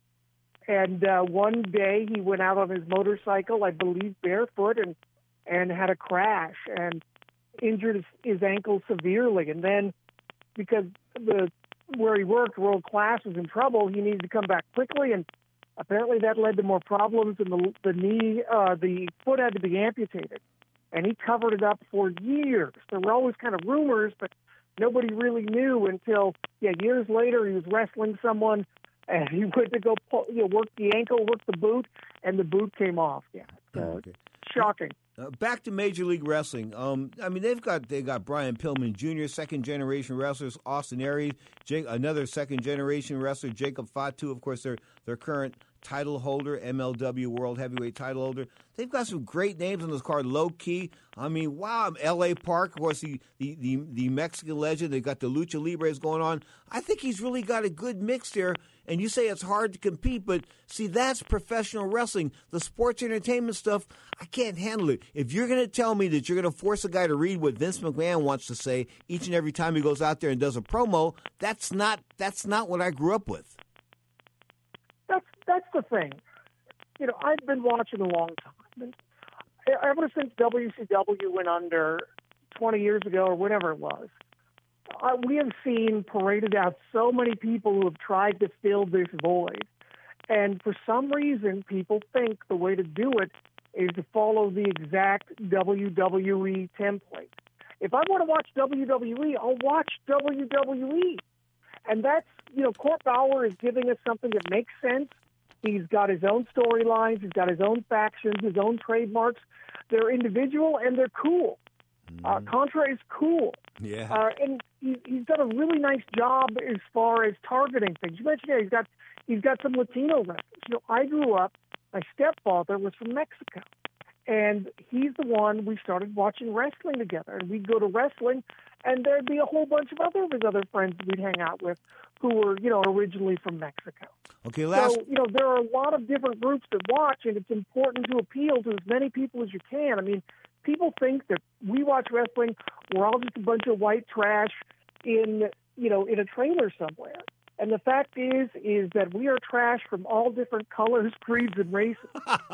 and uh, one day he went out on his motorcycle, I believe barefoot, and and had a crash and injured his, his ankle severely. And then because the where he worked, World Class, was in trouble, he needed to come back quickly, and apparently that led to more problems, and the the knee, uh, the foot had to be amputated. And he covered it up for years. There were always kind of rumors, but nobody really knew until, yeah, years later he was wrestling someone, and he went to go pull, you know, work the ankle, work the boot, and the boot came off. Yeah, so okay. Shocking. Uh, back to Major League Wrestling. Um, I mean, they've got they got Brian Pillman Junior, second generation wrestlers, Austin Aries, Jake, another second generation wrestler, Jacob Fatu, of course, their their current title holder, M L W World Heavyweight title holder. They've got some great names on this card. Low Key. I mean, wow. L A Park, of course, the, the, the, the Mexican legend. They've got the Lucha Libres going on. I think he's really got a good mix there. And you say it's hard to compete, but see, that's professional wrestling. The sports entertainment stuff, I can't handle it. If you're going to tell me that you're going to force a guy to read what Vince McMahon wants to say each and every time he goes out there and does a promo, that's not that's not what I grew up with. That's that's the thing. You know, I've been watching a long time. Ever since W C W went under twenty years ago or whatever it was, uh, we have seen paraded out so many people who have tried to fill this void. And for some reason, people think the way to do it is to follow the exact W W E template. If I want to watch W W E, I'll watch W W E. And that's, you know, Court Bauer is giving us something that makes sense. He's got his own storylines. He's got his own factions, his own trademarks. They're individual and they're cool. Mm-hmm. Uh, Contra is cool. Yeah. Uh, and he, he's done a really nice job as far as targeting things. You mentioned, yeah, he's got he's got some Latino wrestlers. You know, I grew up, my stepfather was from Mexico. And he's the one we started watching wrestling together. And we'd go to wrestling, and there'd be a whole bunch of other of his other friends we'd hang out with who were, you know, originally from Mexico. Okay, last... So, you know, there are a lot of different groups that watch, and it's important to appeal to as many people as you can. I mean, people think that we watch wrestling, we're all just a bunch of white trash in, you know, in a trailer somewhere. And the fact is, is that we are trash from all different colors, creeds, and races.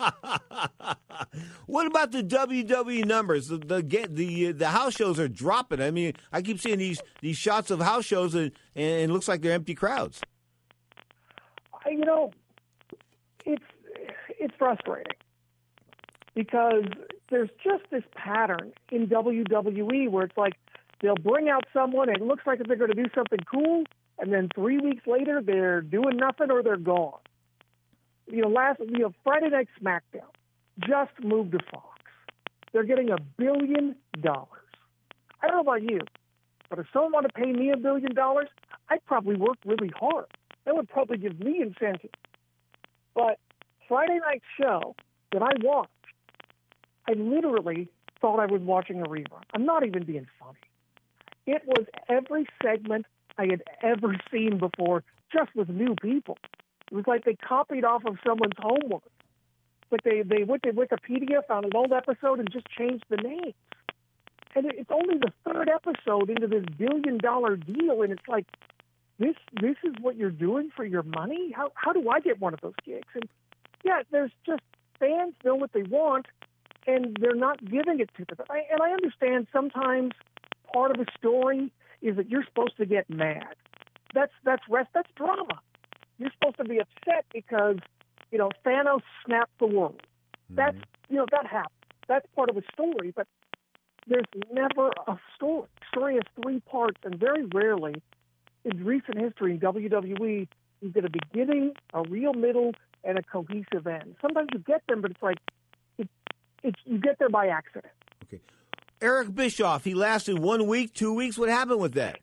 What about the W W E numbers? The the the, the house shows are dropping. I mean, I keep seeing these, these shots of house shows, and, and it looks like they're empty crowds. You know, it's it's frustrating because there's just this pattern in W W E where it's like they'll bring out someone, and it looks like they're going to do something cool, and then three weeks later they're doing nothing or they're gone. You know, last you know Friday Night SmackDown just moved to Fox. They're getting a billion dollars. I don't know about you, but if someone wanted to pay me a billion dollars, I'd probably work really hard. That would probably give me incentive. But Friday night show that I watched, I literally thought I was watching a rerun. I'm not even being funny. It was every segment I had ever seen before, just with new people. It was like they copied off of someone's homework. Like they, they went to Wikipedia, found an old episode, and just changed the names. And it's only the third episode into this billion-dollar deal, and it's like, this this is what you're doing for your money? How how do I get one of those gigs? And, yeah, there's just fans know what they want, and they're not giving it to them. I, and I understand sometimes part of a story is that you're supposed to get mad. That's that's rest. That's drama. You're supposed to be upset because, you know, Thanos snapped the world. Mm-hmm. That's, you know, that happened. That's part of a story, but there's never a story. Story has three parts, and very rarely in recent history in W W E, you get a beginning, a real middle, and a cohesive end. Sometimes you get them, but it's like it, it's you get there by accident. Okay. Eric Bischoff, he lasted one week, two weeks. What happened with that?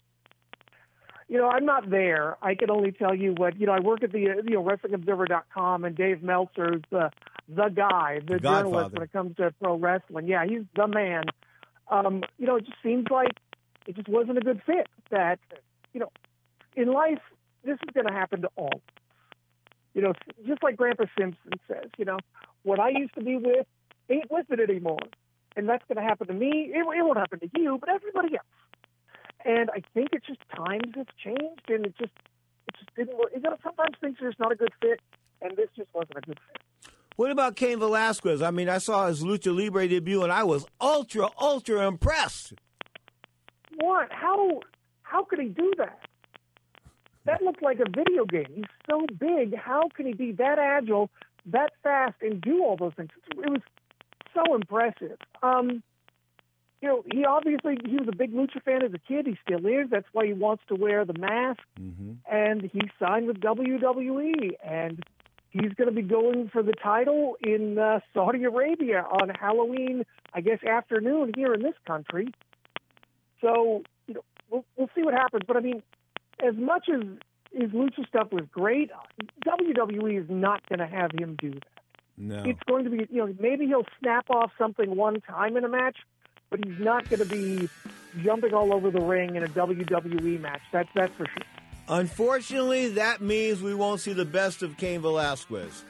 You know, I'm not there. I can only tell you what, you know, I work at the you know, Wrestling Observer dot com, and Dave Meltzer is the, the guy, the, the journalist Godfather. When it comes to pro wrestling. Yeah, he's the man. Um, you know, it just seems like it just wasn't a good fit. That, you know, in life, this is going to happen to all. You know, just like Grandpa Simpson says, you know, what I used to be with ain't with it anymore. And that's going to happen to me. It, it won't happen to you, but everybody else. And I think it's just times have changed, and it just it just didn't work. You know, sometimes things are just not a good fit, and this just wasn't a good fit. What about Cain Velasquez? I mean, I saw his Lucha Libre debut, and I was ultra, ultra impressed. What? How how could he do that? That looked like a video game. He's so big. How can he be that agile, that fast, and do all those things? It was so impressive. Um, you know, he obviously, he was a big Lucha fan as a kid. He still is. That's why he wants to wear the mask. Mm-hmm. And he signed with W W E. And he's going to be going for the title in uh, Saudi Arabia on Halloween, I guess, afternoon here in this country. So, you know, we'll, we'll see what happens. But, I mean, as much as his Lucha stuff was great, W W E is not going to have him do that. No. It's going to be, you know, maybe he'll snap off something one time in a match, but he's not going to be jumping all over the ring in a W W E match. That's that's for sure. Unfortunately, that means we won't see the best of Cain Velasquez.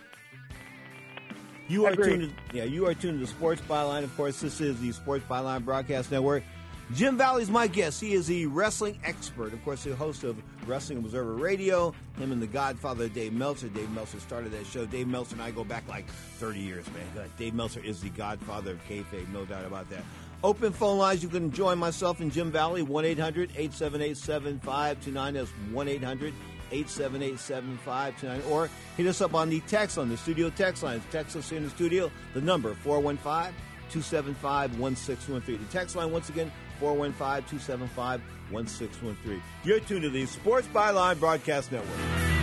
You are Agreed. tuned to, yeah, you are tuned to Sports Byline. Of course, this is the Sports Byline Broadcast Network. Jim Valley's my guest. He is the wrestling expert. Of course, the host of Wrestling Observer Radio. Him and the Godfather, Dave Meltzer. Dave Meltzer started that show. Dave Meltzer and I go back like thirty years, man. Dave Meltzer is the Godfather of kayfabe, no doubt about that. Open phone lines. You can join myself and Jim Valley, one eight hundred eight seven eight seven five two nine. That's one eight hundred eight seven eight seven five two nine. Or hit us up on the text line, the studio text line. Text us in the studio. The number, four one five two seven five one six one three. The text line, once again, four one five two seven five one six one three. You're tuned to the Sports Byline Broadcast Network.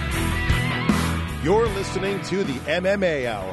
You're listening to the M M A Hour.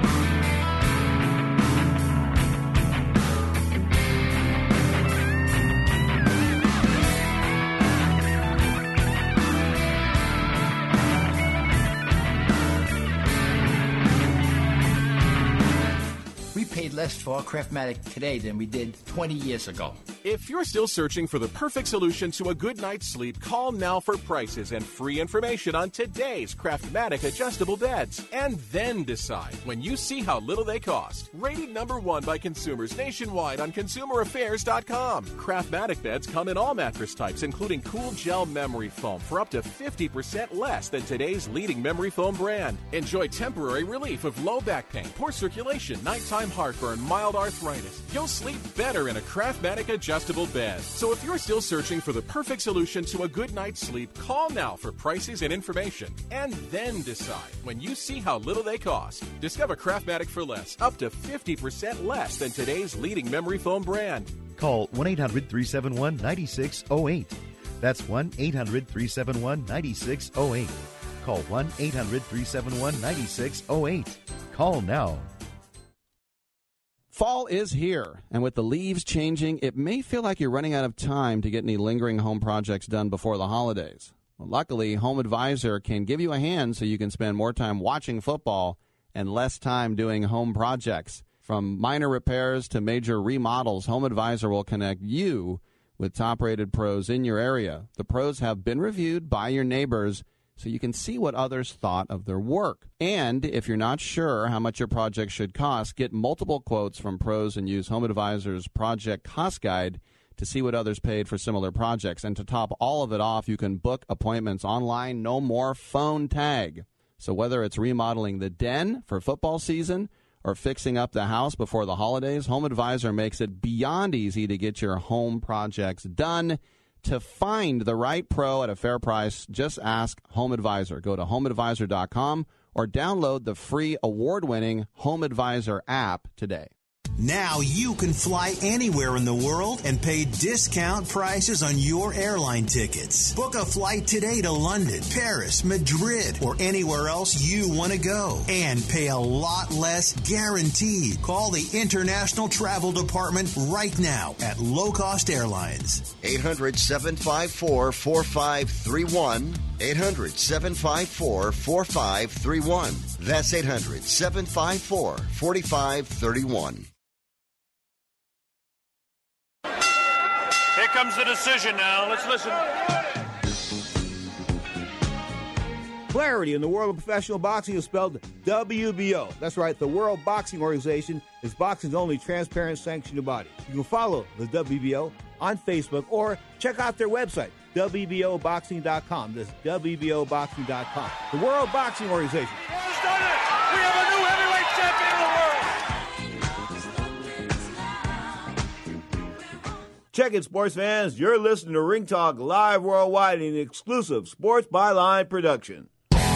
Less for our Craftmatic today than we did twenty years ago. If you're still searching for the perfect solution to a good night's sleep, call now for prices and free information on today's Craftmatic adjustable beds. And then decide when you see how little they cost. Rated number one by consumers nationwide on consumer affairs dot com. Craftmatic beds come in all mattress types, including cool gel memory foam for up to fifty percent less than today's leading memory foam brand. Enjoy temporary relief of low back pain, poor circulation, nighttime heartburn, mild arthritis. You'll sleep better in a Craftmatic adjustable bed. So if you're still searching for the perfect solution to a good night's sleep, call now for prices and information. And then decide when you see how little they cost. Discover Craftmatic for less, up to fifty percent less than today's leading memory foam brand. Call one eight hundred three seven one nine six zero eight. That's one eight hundred three seven one nine six zero eight. Call one eight hundred three seven one nine six zero eight. Call now. Fall is here, and with the leaves changing, it may feel like you're running out of time to get any lingering home projects done before the holidays. Well, luckily, Home Advisor can give you a hand so you can spend more time watching football and less time doing home projects. From minor repairs to major remodels, Home Advisor will connect you with top-rated pros in your area. The pros have been reviewed by your neighbors, so you can see what others thought of their work. And if you're not sure how much your project should cost, get multiple quotes from pros and use Home Advisor's Project Cost Guide to see what others paid for similar projects. And to top all of it off, you can book appointments online, no more phone tag. So whether it's remodeling the den for football season or fixing up the house before the holidays, Home Advisor makes it beyond easy to get your home projects done. To find the right pro at a fair price, just ask Home Advisor. Go to home advisor dot com or download the free award-winning Home Advisor app today. Now you can fly anywhere in the world and pay discount prices on your airline tickets. Book a flight today to London, Paris, Madrid, or anywhere else you want to go. And pay a lot less guaranteed. Call the International Travel Department right now at Low Cost Airlines. eight hundred, seven five four, four five three one. eight hundred, seven five four, four five three one. That's eight hundred, seven five four, four five three one. Here comes the decision now. Let's listen. Clarity in the world of professional boxing is spelled W B O. That's right, the World Boxing Organization is boxing's only transparent sanctioned body. You can follow the W B O on Facebook or check out their website, W B O boxing dot com. That's W B O boxing dot com. The World Boxing Organization. Has done it. We have a new heavyweight champion of the world. Check it, sports fans. You're listening to Ring Talk live worldwide in an exclusive Sports Byline production.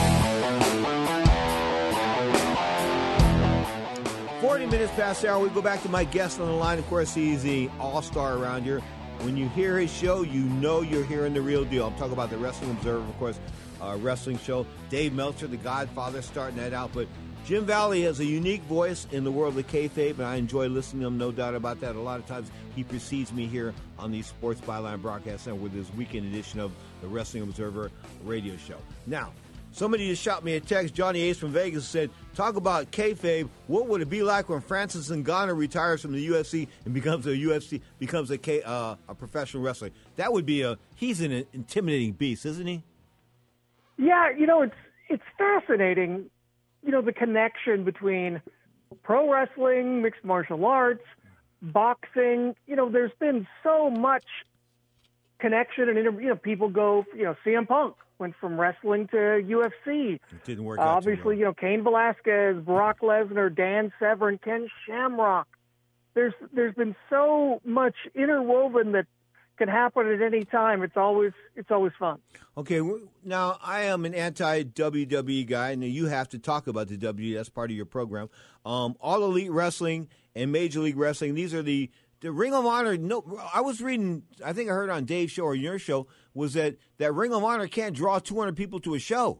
forty minutes past the hour, we go back to my guest on the line. Of course, he's the all-star around here. When you hear his show, you know you're hearing the real deal. I'm talking about the Wrestling Observer, of course, uh, wrestling show. Dave Meltzer, the Godfather, starting that out. But Jim Valley has a unique voice in the world of kayfabe, and I enjoy listening to him, no doubt about that. A lot of times he precedes me here on the Sports Byline Broadcast Center with his weekend edition of the Wrestling Observer radio show. Now, somebody just shot me a text. Johnny Ace from Vegas said, talk about kayfabe. What would it be like when Francis Ngannou retires from the U F C and becomes a U F C becomes a K, uh, a professional wrestler? That would be a he's an intimidating beast, isn't he? Yeah, you know, it's it's fascinating. You know, the connection between pro wrestling, mixed martial arts, boxing. You know, there's been so much connection, and you know, people go. You know, C M Punk went from wrestling to U F C. It didn't work Uh, out. too obviously, well. you know, Cain Velasquez, Brock Lesnar, Dan Severn, Ken Shamrock. There's there's been so much interwoven that can happen at any time. It's always it's always fun. Okay, w- now I am an anti-W W E guy, and you have to talk about the W W E. That's part of your program. Um, All Elite Wrestling and Major League Wrestling, these are the, the Ring of Honor. No, I was reading, I think I heard on Dave's show or your show, was that, that Ring of Honor can't draw two hundred people to a show.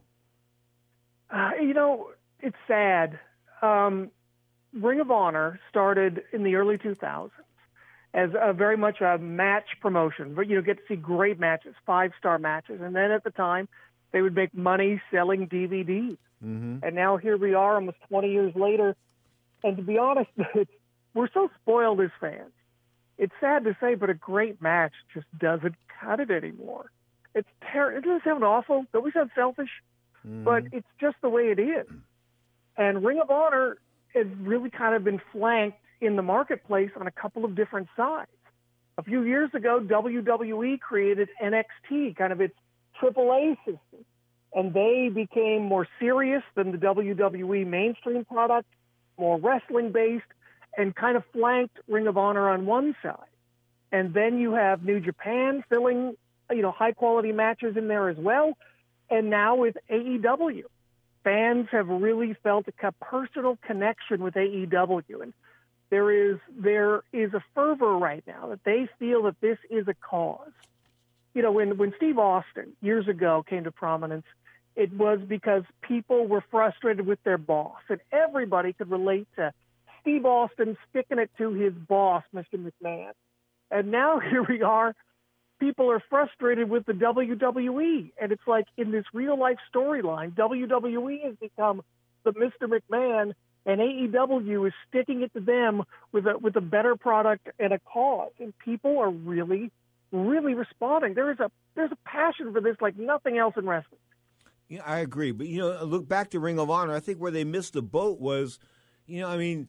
Uh, you know, it's sad. Um, Ring of Honor started in the early two thousands as a very much a match promotion, but you know, get to see great matches, five-star matches, and then at the time, they would make money selling D V Ds. Mm-hmm. And now here we are, almost twenty years later, and to be honest, it's, we're so spoiled as fans. It's sad to say, but a great match just doesn't cut it anymore. It's terrible. It doesn't sound awful. Don't we sound selfish? Mm-hmm. But it's just the way it is. And Ring of Honor has really kind of been flanked in the marketplace on a couple of different sides. A few years ago, W W E created N X T, kind of its triple A system. And they became more serious than the W W E mainstream product, more wrestling-based, and kind of flanked Ring of Honor on one side. And then you have New Japan filling, you know, high-quality matches in there as well. And now with A E W, fans have really felt a personal connection with A E W. And there is there is a fervor right now that they feel that this is a cause. You know, when, when Steve Austin years ago came to prominence, it was because people were frustrated with their boss, and everybody could relate to Steve Austin sticking it to his boss, Mister McMahon. And now here we are, people are frustrated with the W W E, and it's like in this real-life storyline, W W E has become the Mister McMahon, and A E W is sticking it to them with a with a better product and a cause, and people are really, really responding. There is a there's a passion for this like nothing else in wrestling. Yeah, I agree. But, you know, look back to Ring of Honor. I think where they missed the boat was, you know, I mean,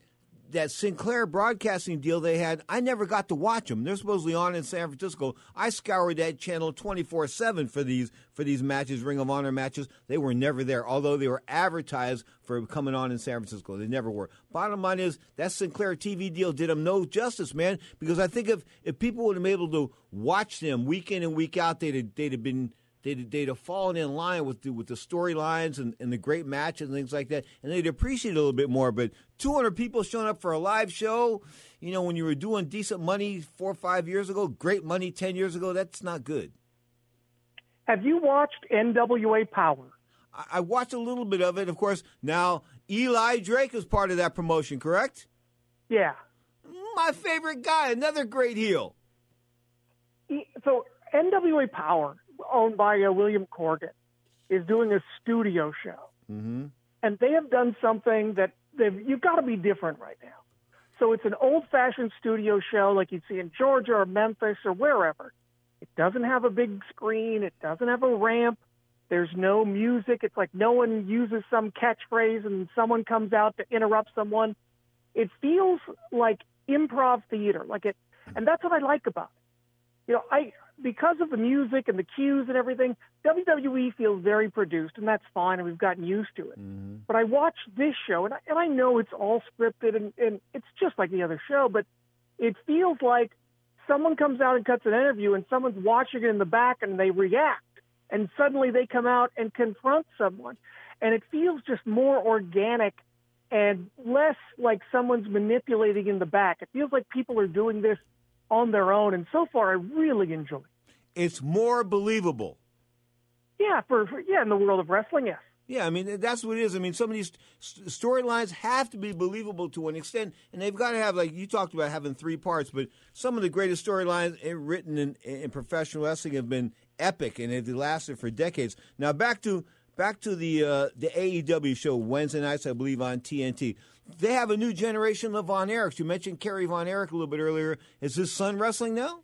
that Sinclair broadcasting deal they had, I never got to watch them. They're supposedly on in San Francisco. I scoured that channel twenty-four seven for these for these matches, Ring of Honor matches. They were never there, although they were advertised for coming on in San Francisco. They never were. Bottom line is that Sinclair T V deal did them no justice, man, because I think if, if people would have been able to watch them week in and week out, they'd have, they'd have been They'd, they'd have fallen in line with the, with the storylines and, and the great matches and things like that, and they'd appreciate it a little bit more. But two hundred people showing up for a live show, you know, when you were doing decent money four or five years ago, great money ten years ago, that's not good. Have you watched N W A Power? I, I watched a little bit of it. Of course, now Eli Drake is part of that promotion, correct? Yeah. My favorite guy, another great heel. So N W A Power, owned by uh, William Corgan, is doing a studio show. Mm-hmm. And they have done something that they've, you've got to be different right now. So it's an old-fashioned studio show like you'd see in Georgia or Memphis or wherever. It doesn't have a big screen. It doesn't have a ramp. There's no music. It's like no one uses some catchphrase and someone comes out to interrupt someone. It feels like improv theater, like it, and that's what I like about it. You know, I because of the music and the cues and everything, W W E feels very produced, and that's fine, and we've gotten used to it. Mm-hmm. But I watch this show, and I, and I know it's all scripted, and, and it's just like the other show, but it feels like someone comes out and cuts an interview, and someone's watching it in the back, and they react, and suddenly they come out and confront someone. And it feels just more organic and less like someone's manipulating in the back. It feels like people are doing this on their own, and so far I really enjoy it. It's more believable. Yeah, for, for yeah, in the world of wrestling, yes. Yeah, I mean, that's what it is. I mean, some of these st- storylines have to be believable to an extent, and they've got to have, like you talked about, having three parts, but some of the greatest storylines written in, in professional wrestling have been epic, and they've lasted for decades. Now, back to back to the uh, the A E W show, Wednesday nights, I believe, on T N T. They have a new generation of Von Erichs. You mentioned Kerry Von Erich a little bit earlier. Is his son wrestling now?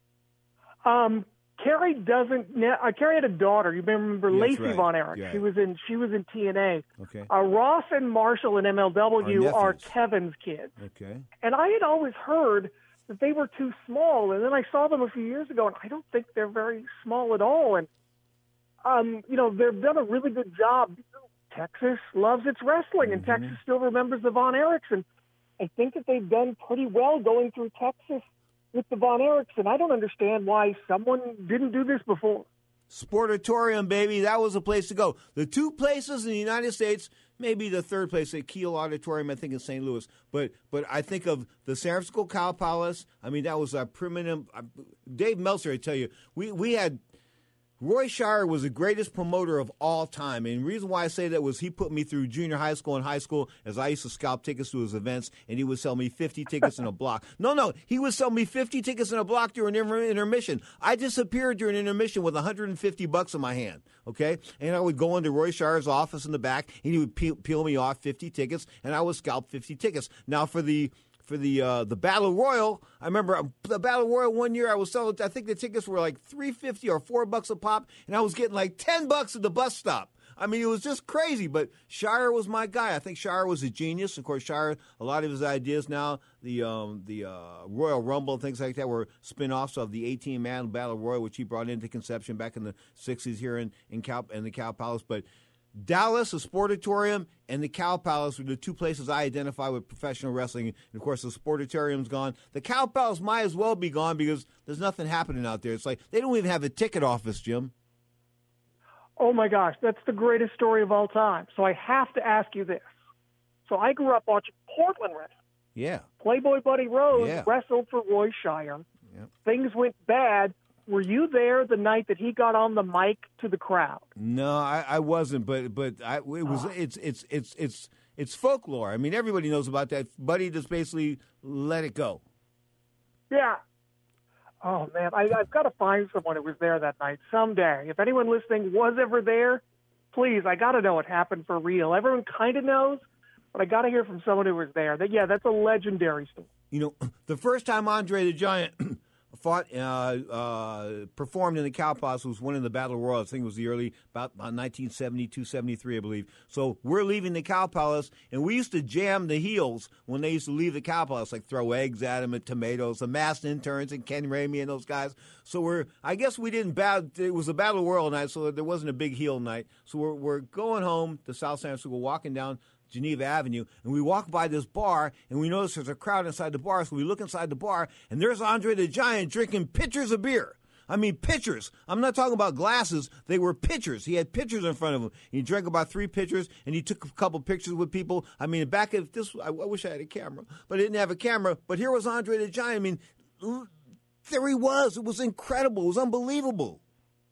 Um, Kerry doesn't. Uh, Kerry had a daughter. You may remember That's Lacey right. Von Erich. Yeah. She was in. She was in T N A. Okay. Uh, Ross and Marshall in M L W Our are nephews. Kevin's kids. Okay. And I had always heard that they were too small, and then I saw them a few years ago, and I don't think they're very small at all. And um, you know, they've done a really good job. Texas loves its wrestling, and Mm-hmm. Texas still remembers the Von Erichs, and I think that they've done pretty well going through Texas with the Von Erichs, and I don't understand why someone didn't do this before. Sportatorium, baby, that was the place to go. The two places in the United States, maybe the third place, at Kiel Auditorium, I think in Saint Louis. But but I think of the San Francisco Cow Palace. I mean, that was a primitive. Uh, Dave Meltzer, I tell you, we we had. Roy Shire was the greatest promoter of all time. And the reason why I say that was he put me through junior high school and high school as I used to scalp tickets to his events, and he would sell me fifty tickets in a block. No, no, he would sell me fifty tickets in a block during inter- intermission. I disappeared during intermission with one hundred fifty bucks in my hand, okay? And I would go into Roy Shire's office in the back, and he would peel, peel me off fifty tickets, and I would scalp fifty tickets. Now, for the For the uh, the Battle Royal, I remember the Battle Royal one year I was selling. I think the tickets were like three fifty or four bucks a pop, and I was getting like ten bucks at the bus stop. I mean, it was just crazy. But Shire was my guy. I think Shire was a genius. Of course, Shire, a lot of his ideas now, the um, the uh, Royal Rumble and things like that, were spin-offs of the eighteen man Battle Royal, which he brought into conception back in the sixties here in in, Cow, in the Cow Palace. But Dallas, the Sportatorium, and the Cow Palace were the two places I identify with professional wrestling. And, of course, the Sportatorium's gone. The Cow Palace might as well be gone because there's nothing happening out there. It's like they don't even have a ticket office, Jim. Oh, my gosh, that's the greatest story of all time. So I have to ask you this. So I grew up watching Portland wrestling. Yeah. Playboy Buddy Rose Yeah. wrestled for Roy Shire. Yep. Things went bad. Were you there the night that he got on the mic to the crowd? No, I, I wasn't, but but I, it was Oh. it's it's it's it's it's folklore. I mean, everybody knows about that. Buddy just basically let it go. Yeah. Oh, man, I, I've got to find someone who was there that night someday. If anyone listening was ever there, please, I got to know what happened for real. Everyone kind of knows, but I got to hear from someone who was there. That, yeah, that's a legendary story. You know, the first time Andre the Giant fought, uh, uh, performed in the Cow Palace, was winning the Battle Royal. I think it was the early, about, about nineteen seventy-two, seventy-three, I believe. So we're leaving the Cow Palace, and we used to jam the heels when they used to leave the Cow Palace, like throw eggs at them and tomatoes, the masked interns and Ken Ramey and those guys. So we're, I guess we didn't bad, it was a Battle Royal night, so there wasn't a big heel night. So we're, we're going home to South San Francisco, walking down Geneva Avenue, and we walk by this bar, and we notice there's a crowd inside the bar, so we look inside the bar, and there's Andre the Giant drinking pitchers of beer. I mean, pitchers. I'm not talking about glasses. They were pitchers. He had pitchers in front of him. He drank about three pitchers, and he took a couple pictures with people. I mean, back at this, I, I wish I had a camera, but I didn't have a camera. But here was Andre the Giant. I mean, there he was. It was incredible. It was unbelievable.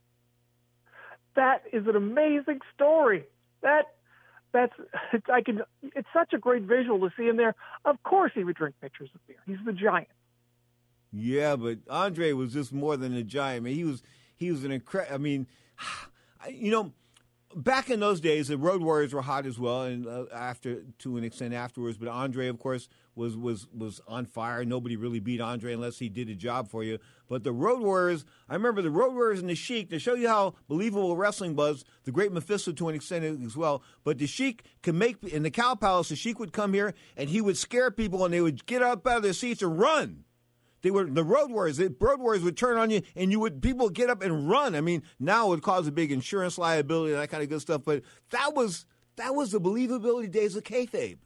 That is an amazing story. That That's it's, I can. It's such a great visual to see him there. Of course, he would drink pitchers of beer. He's the Giant. Yeah, but Andre was just more than a giant. I mean, he was he was an incredible. I mean, you know, back in those days, the Road Warriors were hot as well, and uh, after to an extent afterwards. But Andre, of course, was was was on fire. Nobody really beat Andre unless he did a job for you. But the Road Warriors, I remember the Road Warriors and the Sheik, to show you how believable wrestling was, the Great Mephisto to an extent as well. But the Sheik could make, in the Cow Palace, the Sheik would come here and he would scare people and they would get up out of their seats and run. They were the Road Warriors. The Road Warriors would turn on you, and you would people would get up and run. I mean, now it would cause a big insurance liability and that kind of good stuff. But that was that was the believability days of kayfabe.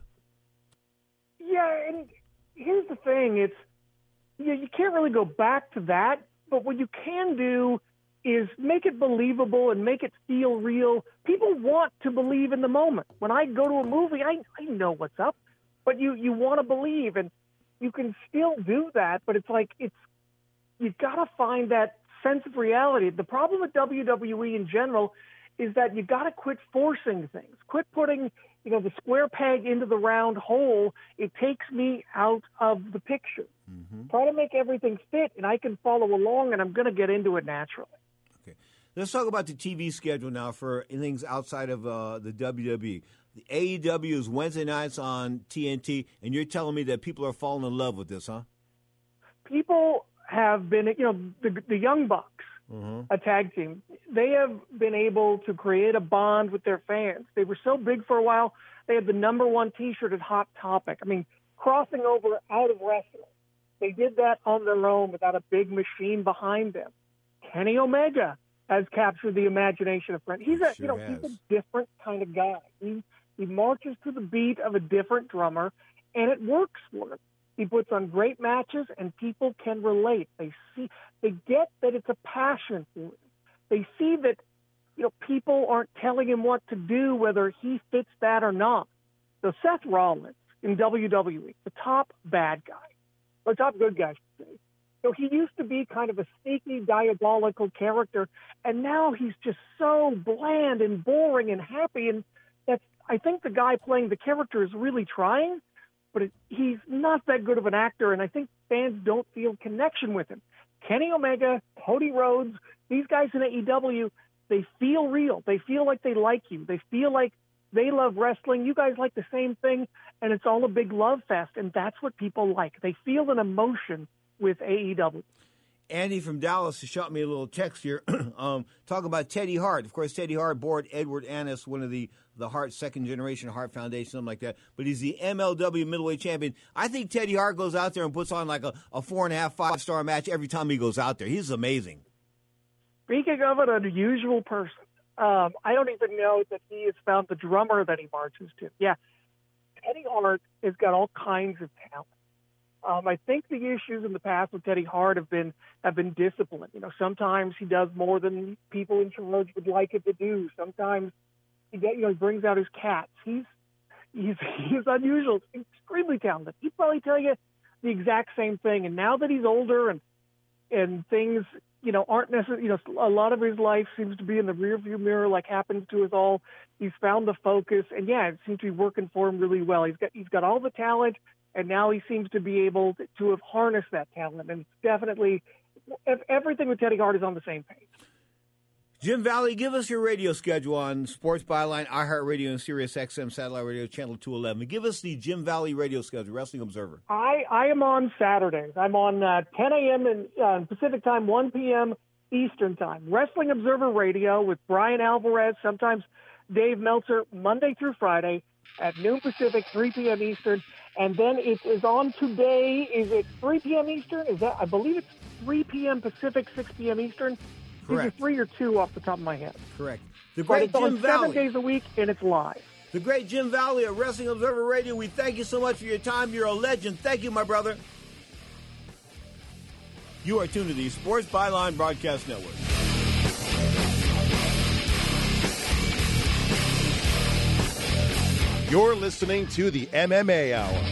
Yeah, and here's the thing: it's you, you can't really go back to that. But what you can do is make it believable and make it feel real. People want to believe in the moment. When I go to a movie, I I know what's up, but you you want to believe and. You can still do that, but it's like it's you've got to find that sense of reality. The problem with W W E in general is that you got to quit forcing things. Quit putting, you know, the square peg into the round hole. It takes me out of the picture. Mm-hmm. Try to make everything fit, and I can follow along, and I'm going to get into it naturally. Okay, let's talk about the T V schedule now for things outside of uh, the W W E. The A E W is Wednesday nights on T N T, and you're telling me that people are falling in love with this, huh? People have been, you know, the, the Young Bucks, mm-hmm. a tag team, they have been able to create a bond with their fans. They were so big for a while, they had the number one T-shirt at Hot Topic. I mean, crossing over out of wrestling. They did that on their own without a big machine behind them. Kenny Omega has captured the imagination of friends. He's a, sure you know, has. he's a different kind of guy. He, He marches to the beat of a different drummer, and it works for him. He puts on great matches, and people can relate. They see, they get that it's a passion for him. They see that, you know, people aren't telling him what to do, whether he fits that or not. So Seth Rollins in W W E, the top bad guy, or top good guy, I should say. So he used to be kind of a sneaky, diabolical character, and now he's just so bland and boring and happy, and that's I think the guy playing the character is really trying, but it, he's not that good of an actor, and I think fans don't feel connection with him. Kenny Omega, Cody Rhodes, these guys in A E W, they feel real. They feel like they like you. They feel like they love wrestling. You guys like the same thing, and it's all a big love fest, and that's what people like. They feel an emotion with A E W. Andy from Dallas shot me a little text here um, talking about Teddy Hart. Of course, Teddy Hart bored Edward Annis, one of the, the Hart second-generation Hart Foundation, something like that. But he's the M L W middleweight champion. I think Teddy Hart goes out there and puts on like a, a four-and-a-half, five-star match every time he goes out there. He's amazing. Speaking of an unusual person, um, I don't even know that he has found the drummer that he marches to. Yeah, Teddy Hart has got all kinds of talent. Um, I think the issues in the past with Teddy Hart have been have been discipline. You know, sometimes he does more than people in charge would like it to do. Sometimes he get, you know he brings out his cats. He's he's he's unusual, extremely talented. He'd probably tell you the exact same thing. And now that he's older and and things you know aren't necessarily, you know, a lot of his life seems to be in the rearview mirror, like happens to us all. He's found the focus, and yeah, it seems to be working for him really well. He's got he's got all the talent. And now he seems to be able to have harnessed that talent. And it's definitely, everything with Teddy Hart is on the same page. Jim Valley, give us your radio schedule on Sports Byline, iHeartRadio, and Sirius X M Satellite Radio, Channel two eleven. Give us the Jim Valley radio schedule, Wrestling Observer. I, I am on Saturdays. I'm on uh, ten a.m. in uh, Pacific time, one p.m. Eastern time. Wrestling Observer Radio with Brian Alvarez, sometimes Dave Meltzer, Monday through Friday at noon Pacific, three p.m. Eastern. And then it is on today. Is it three p.m. Eastern? Is that? I believe it's three p.m. Pacific, six p.m. Eastern. Correct. Either three or two off the top of my head. Correct. The But great it's Jim on Valley. seven days a week, and it's live. The great Jim Valley of Wrestling Observer Radio. We thank you so much for your time. You're a legend. Thank you, my brother. You are tuned to the Sports Byline Broadcast Network. You're listening to the M M A Hour.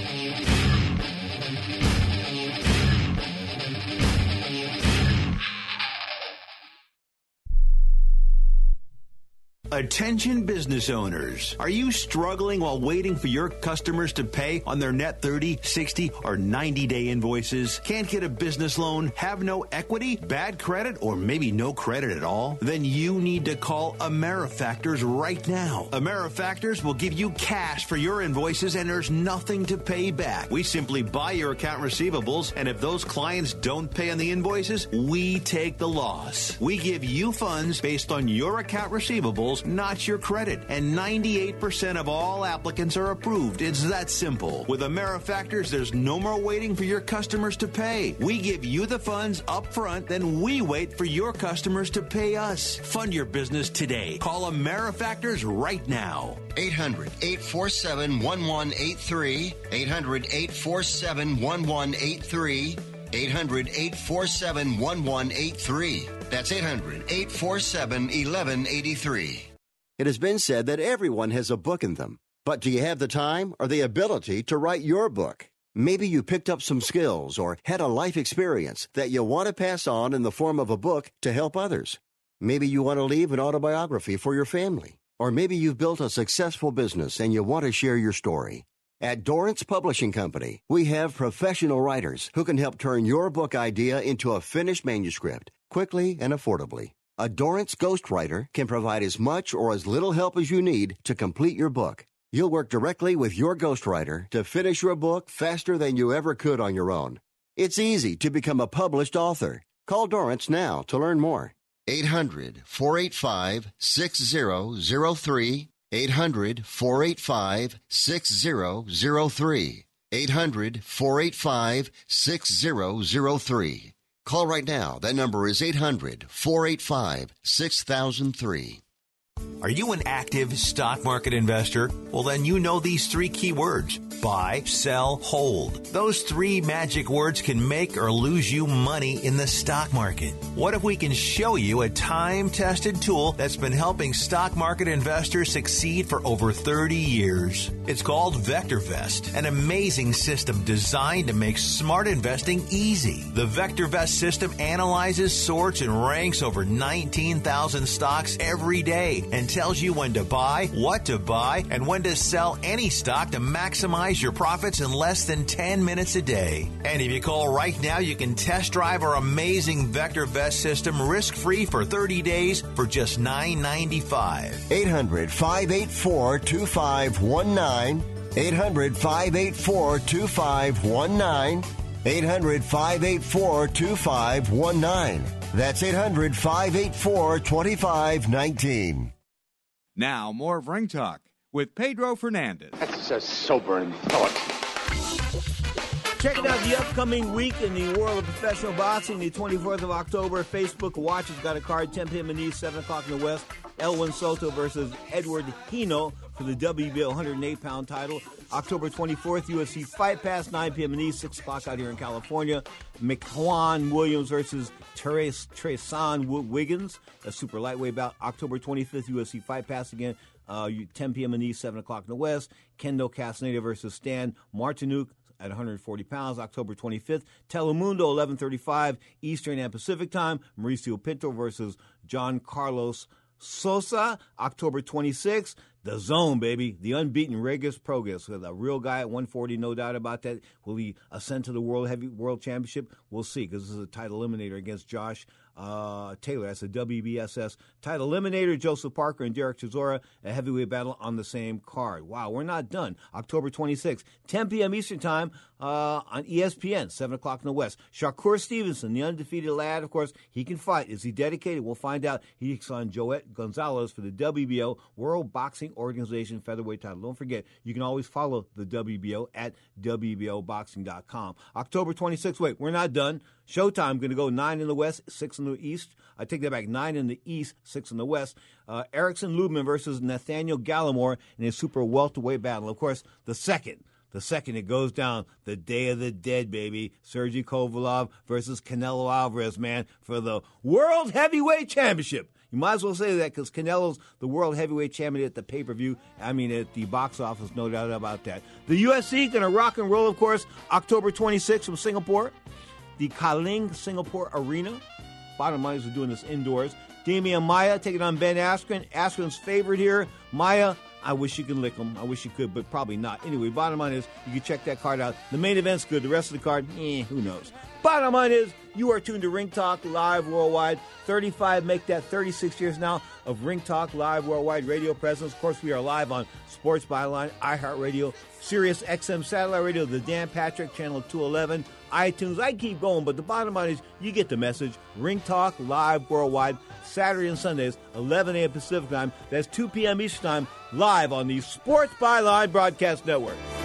Attention business owners. Are you struggling while waiting for your customers to pay on their net thirty, sixty, or ninety-day invoices? Can't get a business loan? Have no equity? Bad credit? Or maybe no credit at all? Then you need to call AmeriFactors right now. AmeriFactors will give you cash for your invoices and there's nothing to pay back. We simply buy your account receivables, and if those clients don't pay on the invoices, we take the loss. We give you funds based on your account receivables, not your credit. And ninety-eight percent of all applicants are approved. It's that simple. With AmeriFactors, there's no more waiting for your customers to pay. We give you the funds up front, then we wait for your customers to pay us. Fund your business today. Call AmeriFactors right now. eight hundred, eight four seven, one one eight three. eight hundred, eight four seven, one one eight three. eight hundred, eight four seven, one one eight three. That's eight hundred, eight four seven, one one eight three. It has been said that everyone has a book in them. But do you have the time or the ability to write your book? Maybe you picked up some skills or had a life experience that you want to pass on in the form of a book to help others. Maybe you want to leave an autobiography for your family. Or maybe you've built a successful business and you want to share your story. At Dorrance Publishing Company, we have professional writers who can help turn your book idea into a finished manuscript quickly and affordably. A Dorrance ghostwriter can provide as much or as little help as you need to complete your book. You'll work directly with your ghostwriter to finish your book faster than you ever could on your own. It's easy to become a published author. Call Dorrance now to learn more. eight hundred, four eight five, six zero zero three. eight hundred, four eight five, six zero zero three. eight hundred, four eight five, six zero zero three. Call right now. That number is eight hundred, four eight five, six thousand three. Are you an active stock market investor? Well, then you know these three key words. Buy, sell, hold. Those three magic words can make or lose you money in the stock market. What if we can show you a time-tested tool that's been helping stock market investors succeed for over thirty years? It's called VectorVest, an amazing system designed to make smart investing easy. The VectorVest system analyzes, sorts, and ranks over nineteen thousand stocks every day and tells you when to buy, what to buy, and when to sell any stock to maximize your profits in less than ten minutes a day. And if you call right now, you can test drive our amazing VectorVest system risk-free for thirty days for just nine ninety-five. eight hundred, five eight four, two five one nine. eight hundred, five eight four, two five one nine. eight hundred, five eight four, two five one nine. That's eight hundred, five eight four, two five one nine. Now, more of Ring Talk with Pedro Fernandez. That's a sobering thought. Checking out the upcoming week in the world of professional boxing, the twenty-fourth of October. Facebook Watch has got a card, ten p.m. in the East, seven o'clock in the West. Elwin Soto versus Edward Hino for the W B O one oh eight pound title. October twenty-fourth, U F C Fight Pass, nine p.m. in the East, six o'clock out here in California. McQuan Williams versus Tresan Wiggins, a super lightweight bout. October twenty-fifth, U F C Fight Pass again, uh, ten p.m. in the East, seven o'clock in the West. Kendo Castaneda versus Stan Martinuk at one hundred forty pounds, October twenty-fifth. Telemundo, eleven thirty-five Eastern and Pacific Time. Mauricio Pinto versus John Carlos Sosa, October twenty-sixth. The Zone, baby. The unbeaten Regis Progress. With a real guy at one forty, no doubt about that. Will he ascend to the World Heavy World Championship? We'll see, because this is a title eliminator against Josh uh, Taylor. That's a W B S S title eliminator. Joseph Parker and Derek Chisora, a heavyweight battle on the same card. Wow, we're not done. October twenty-sixth, ten p.m. Eastern Time uh, on E S P N, seven o'clock in the West. Shakur Stevenson, the undefeated lad, of course, he can fight. Is he dedicated? We'll find out. He takes on Joet Gonzalez for the W B O, World Boxing Organization featherweight title. Don't forget, you can always follow the W B O at W B O boxing dot com. October twenty-sixth, wait, we're not done. Showtime going to go nine in the West, six in the East. I take that back, nine in the East, six in the West. Uh, Erickson Lubman versus Nathaniel Gallimore in a super welterweight battle. Of course, the second. The second it goes down, the Day of the Dead, baby. Sergey Kovalev versus Canelo Alvarez, man, for the World Heavyweight Championship. You might as well say that because Canelo's the World Heavyweight Champion at the pay-per-view. I mean, at the box office, no doubt about that. The U F C going to rock and roll, of course, October twenty-sixth from Singapore. The Kaling Singapore Arena. Bottom line is we're doing this indoors. Damian Maia taking on Ben Askren. Askren's favorite here. Maia, I wish you could lick him. I wish you could, but probably not. Anyway, bottom line is you can check that card out. The main event's good. The rest of the card, eh, who knows. Bottom line is you are tuned to Ring Talk Live Worldwide. thirty-five, make that thirty-six years now of Ring Talk Live Worldwide radio presence. Of course, we are live on Sports Byline, iHeartRadio, Sirius X M Satellite Radio, the Dan Patrick Channel two eleven, iTunes. I keep going, but the bottom line is you get the message. Ring Talk Live Worldwide, Saturday and Sundays, eleven a.m. Pacific Time. That's two p.m. Eastern Time, live on the Sports Byline Broadcast Network.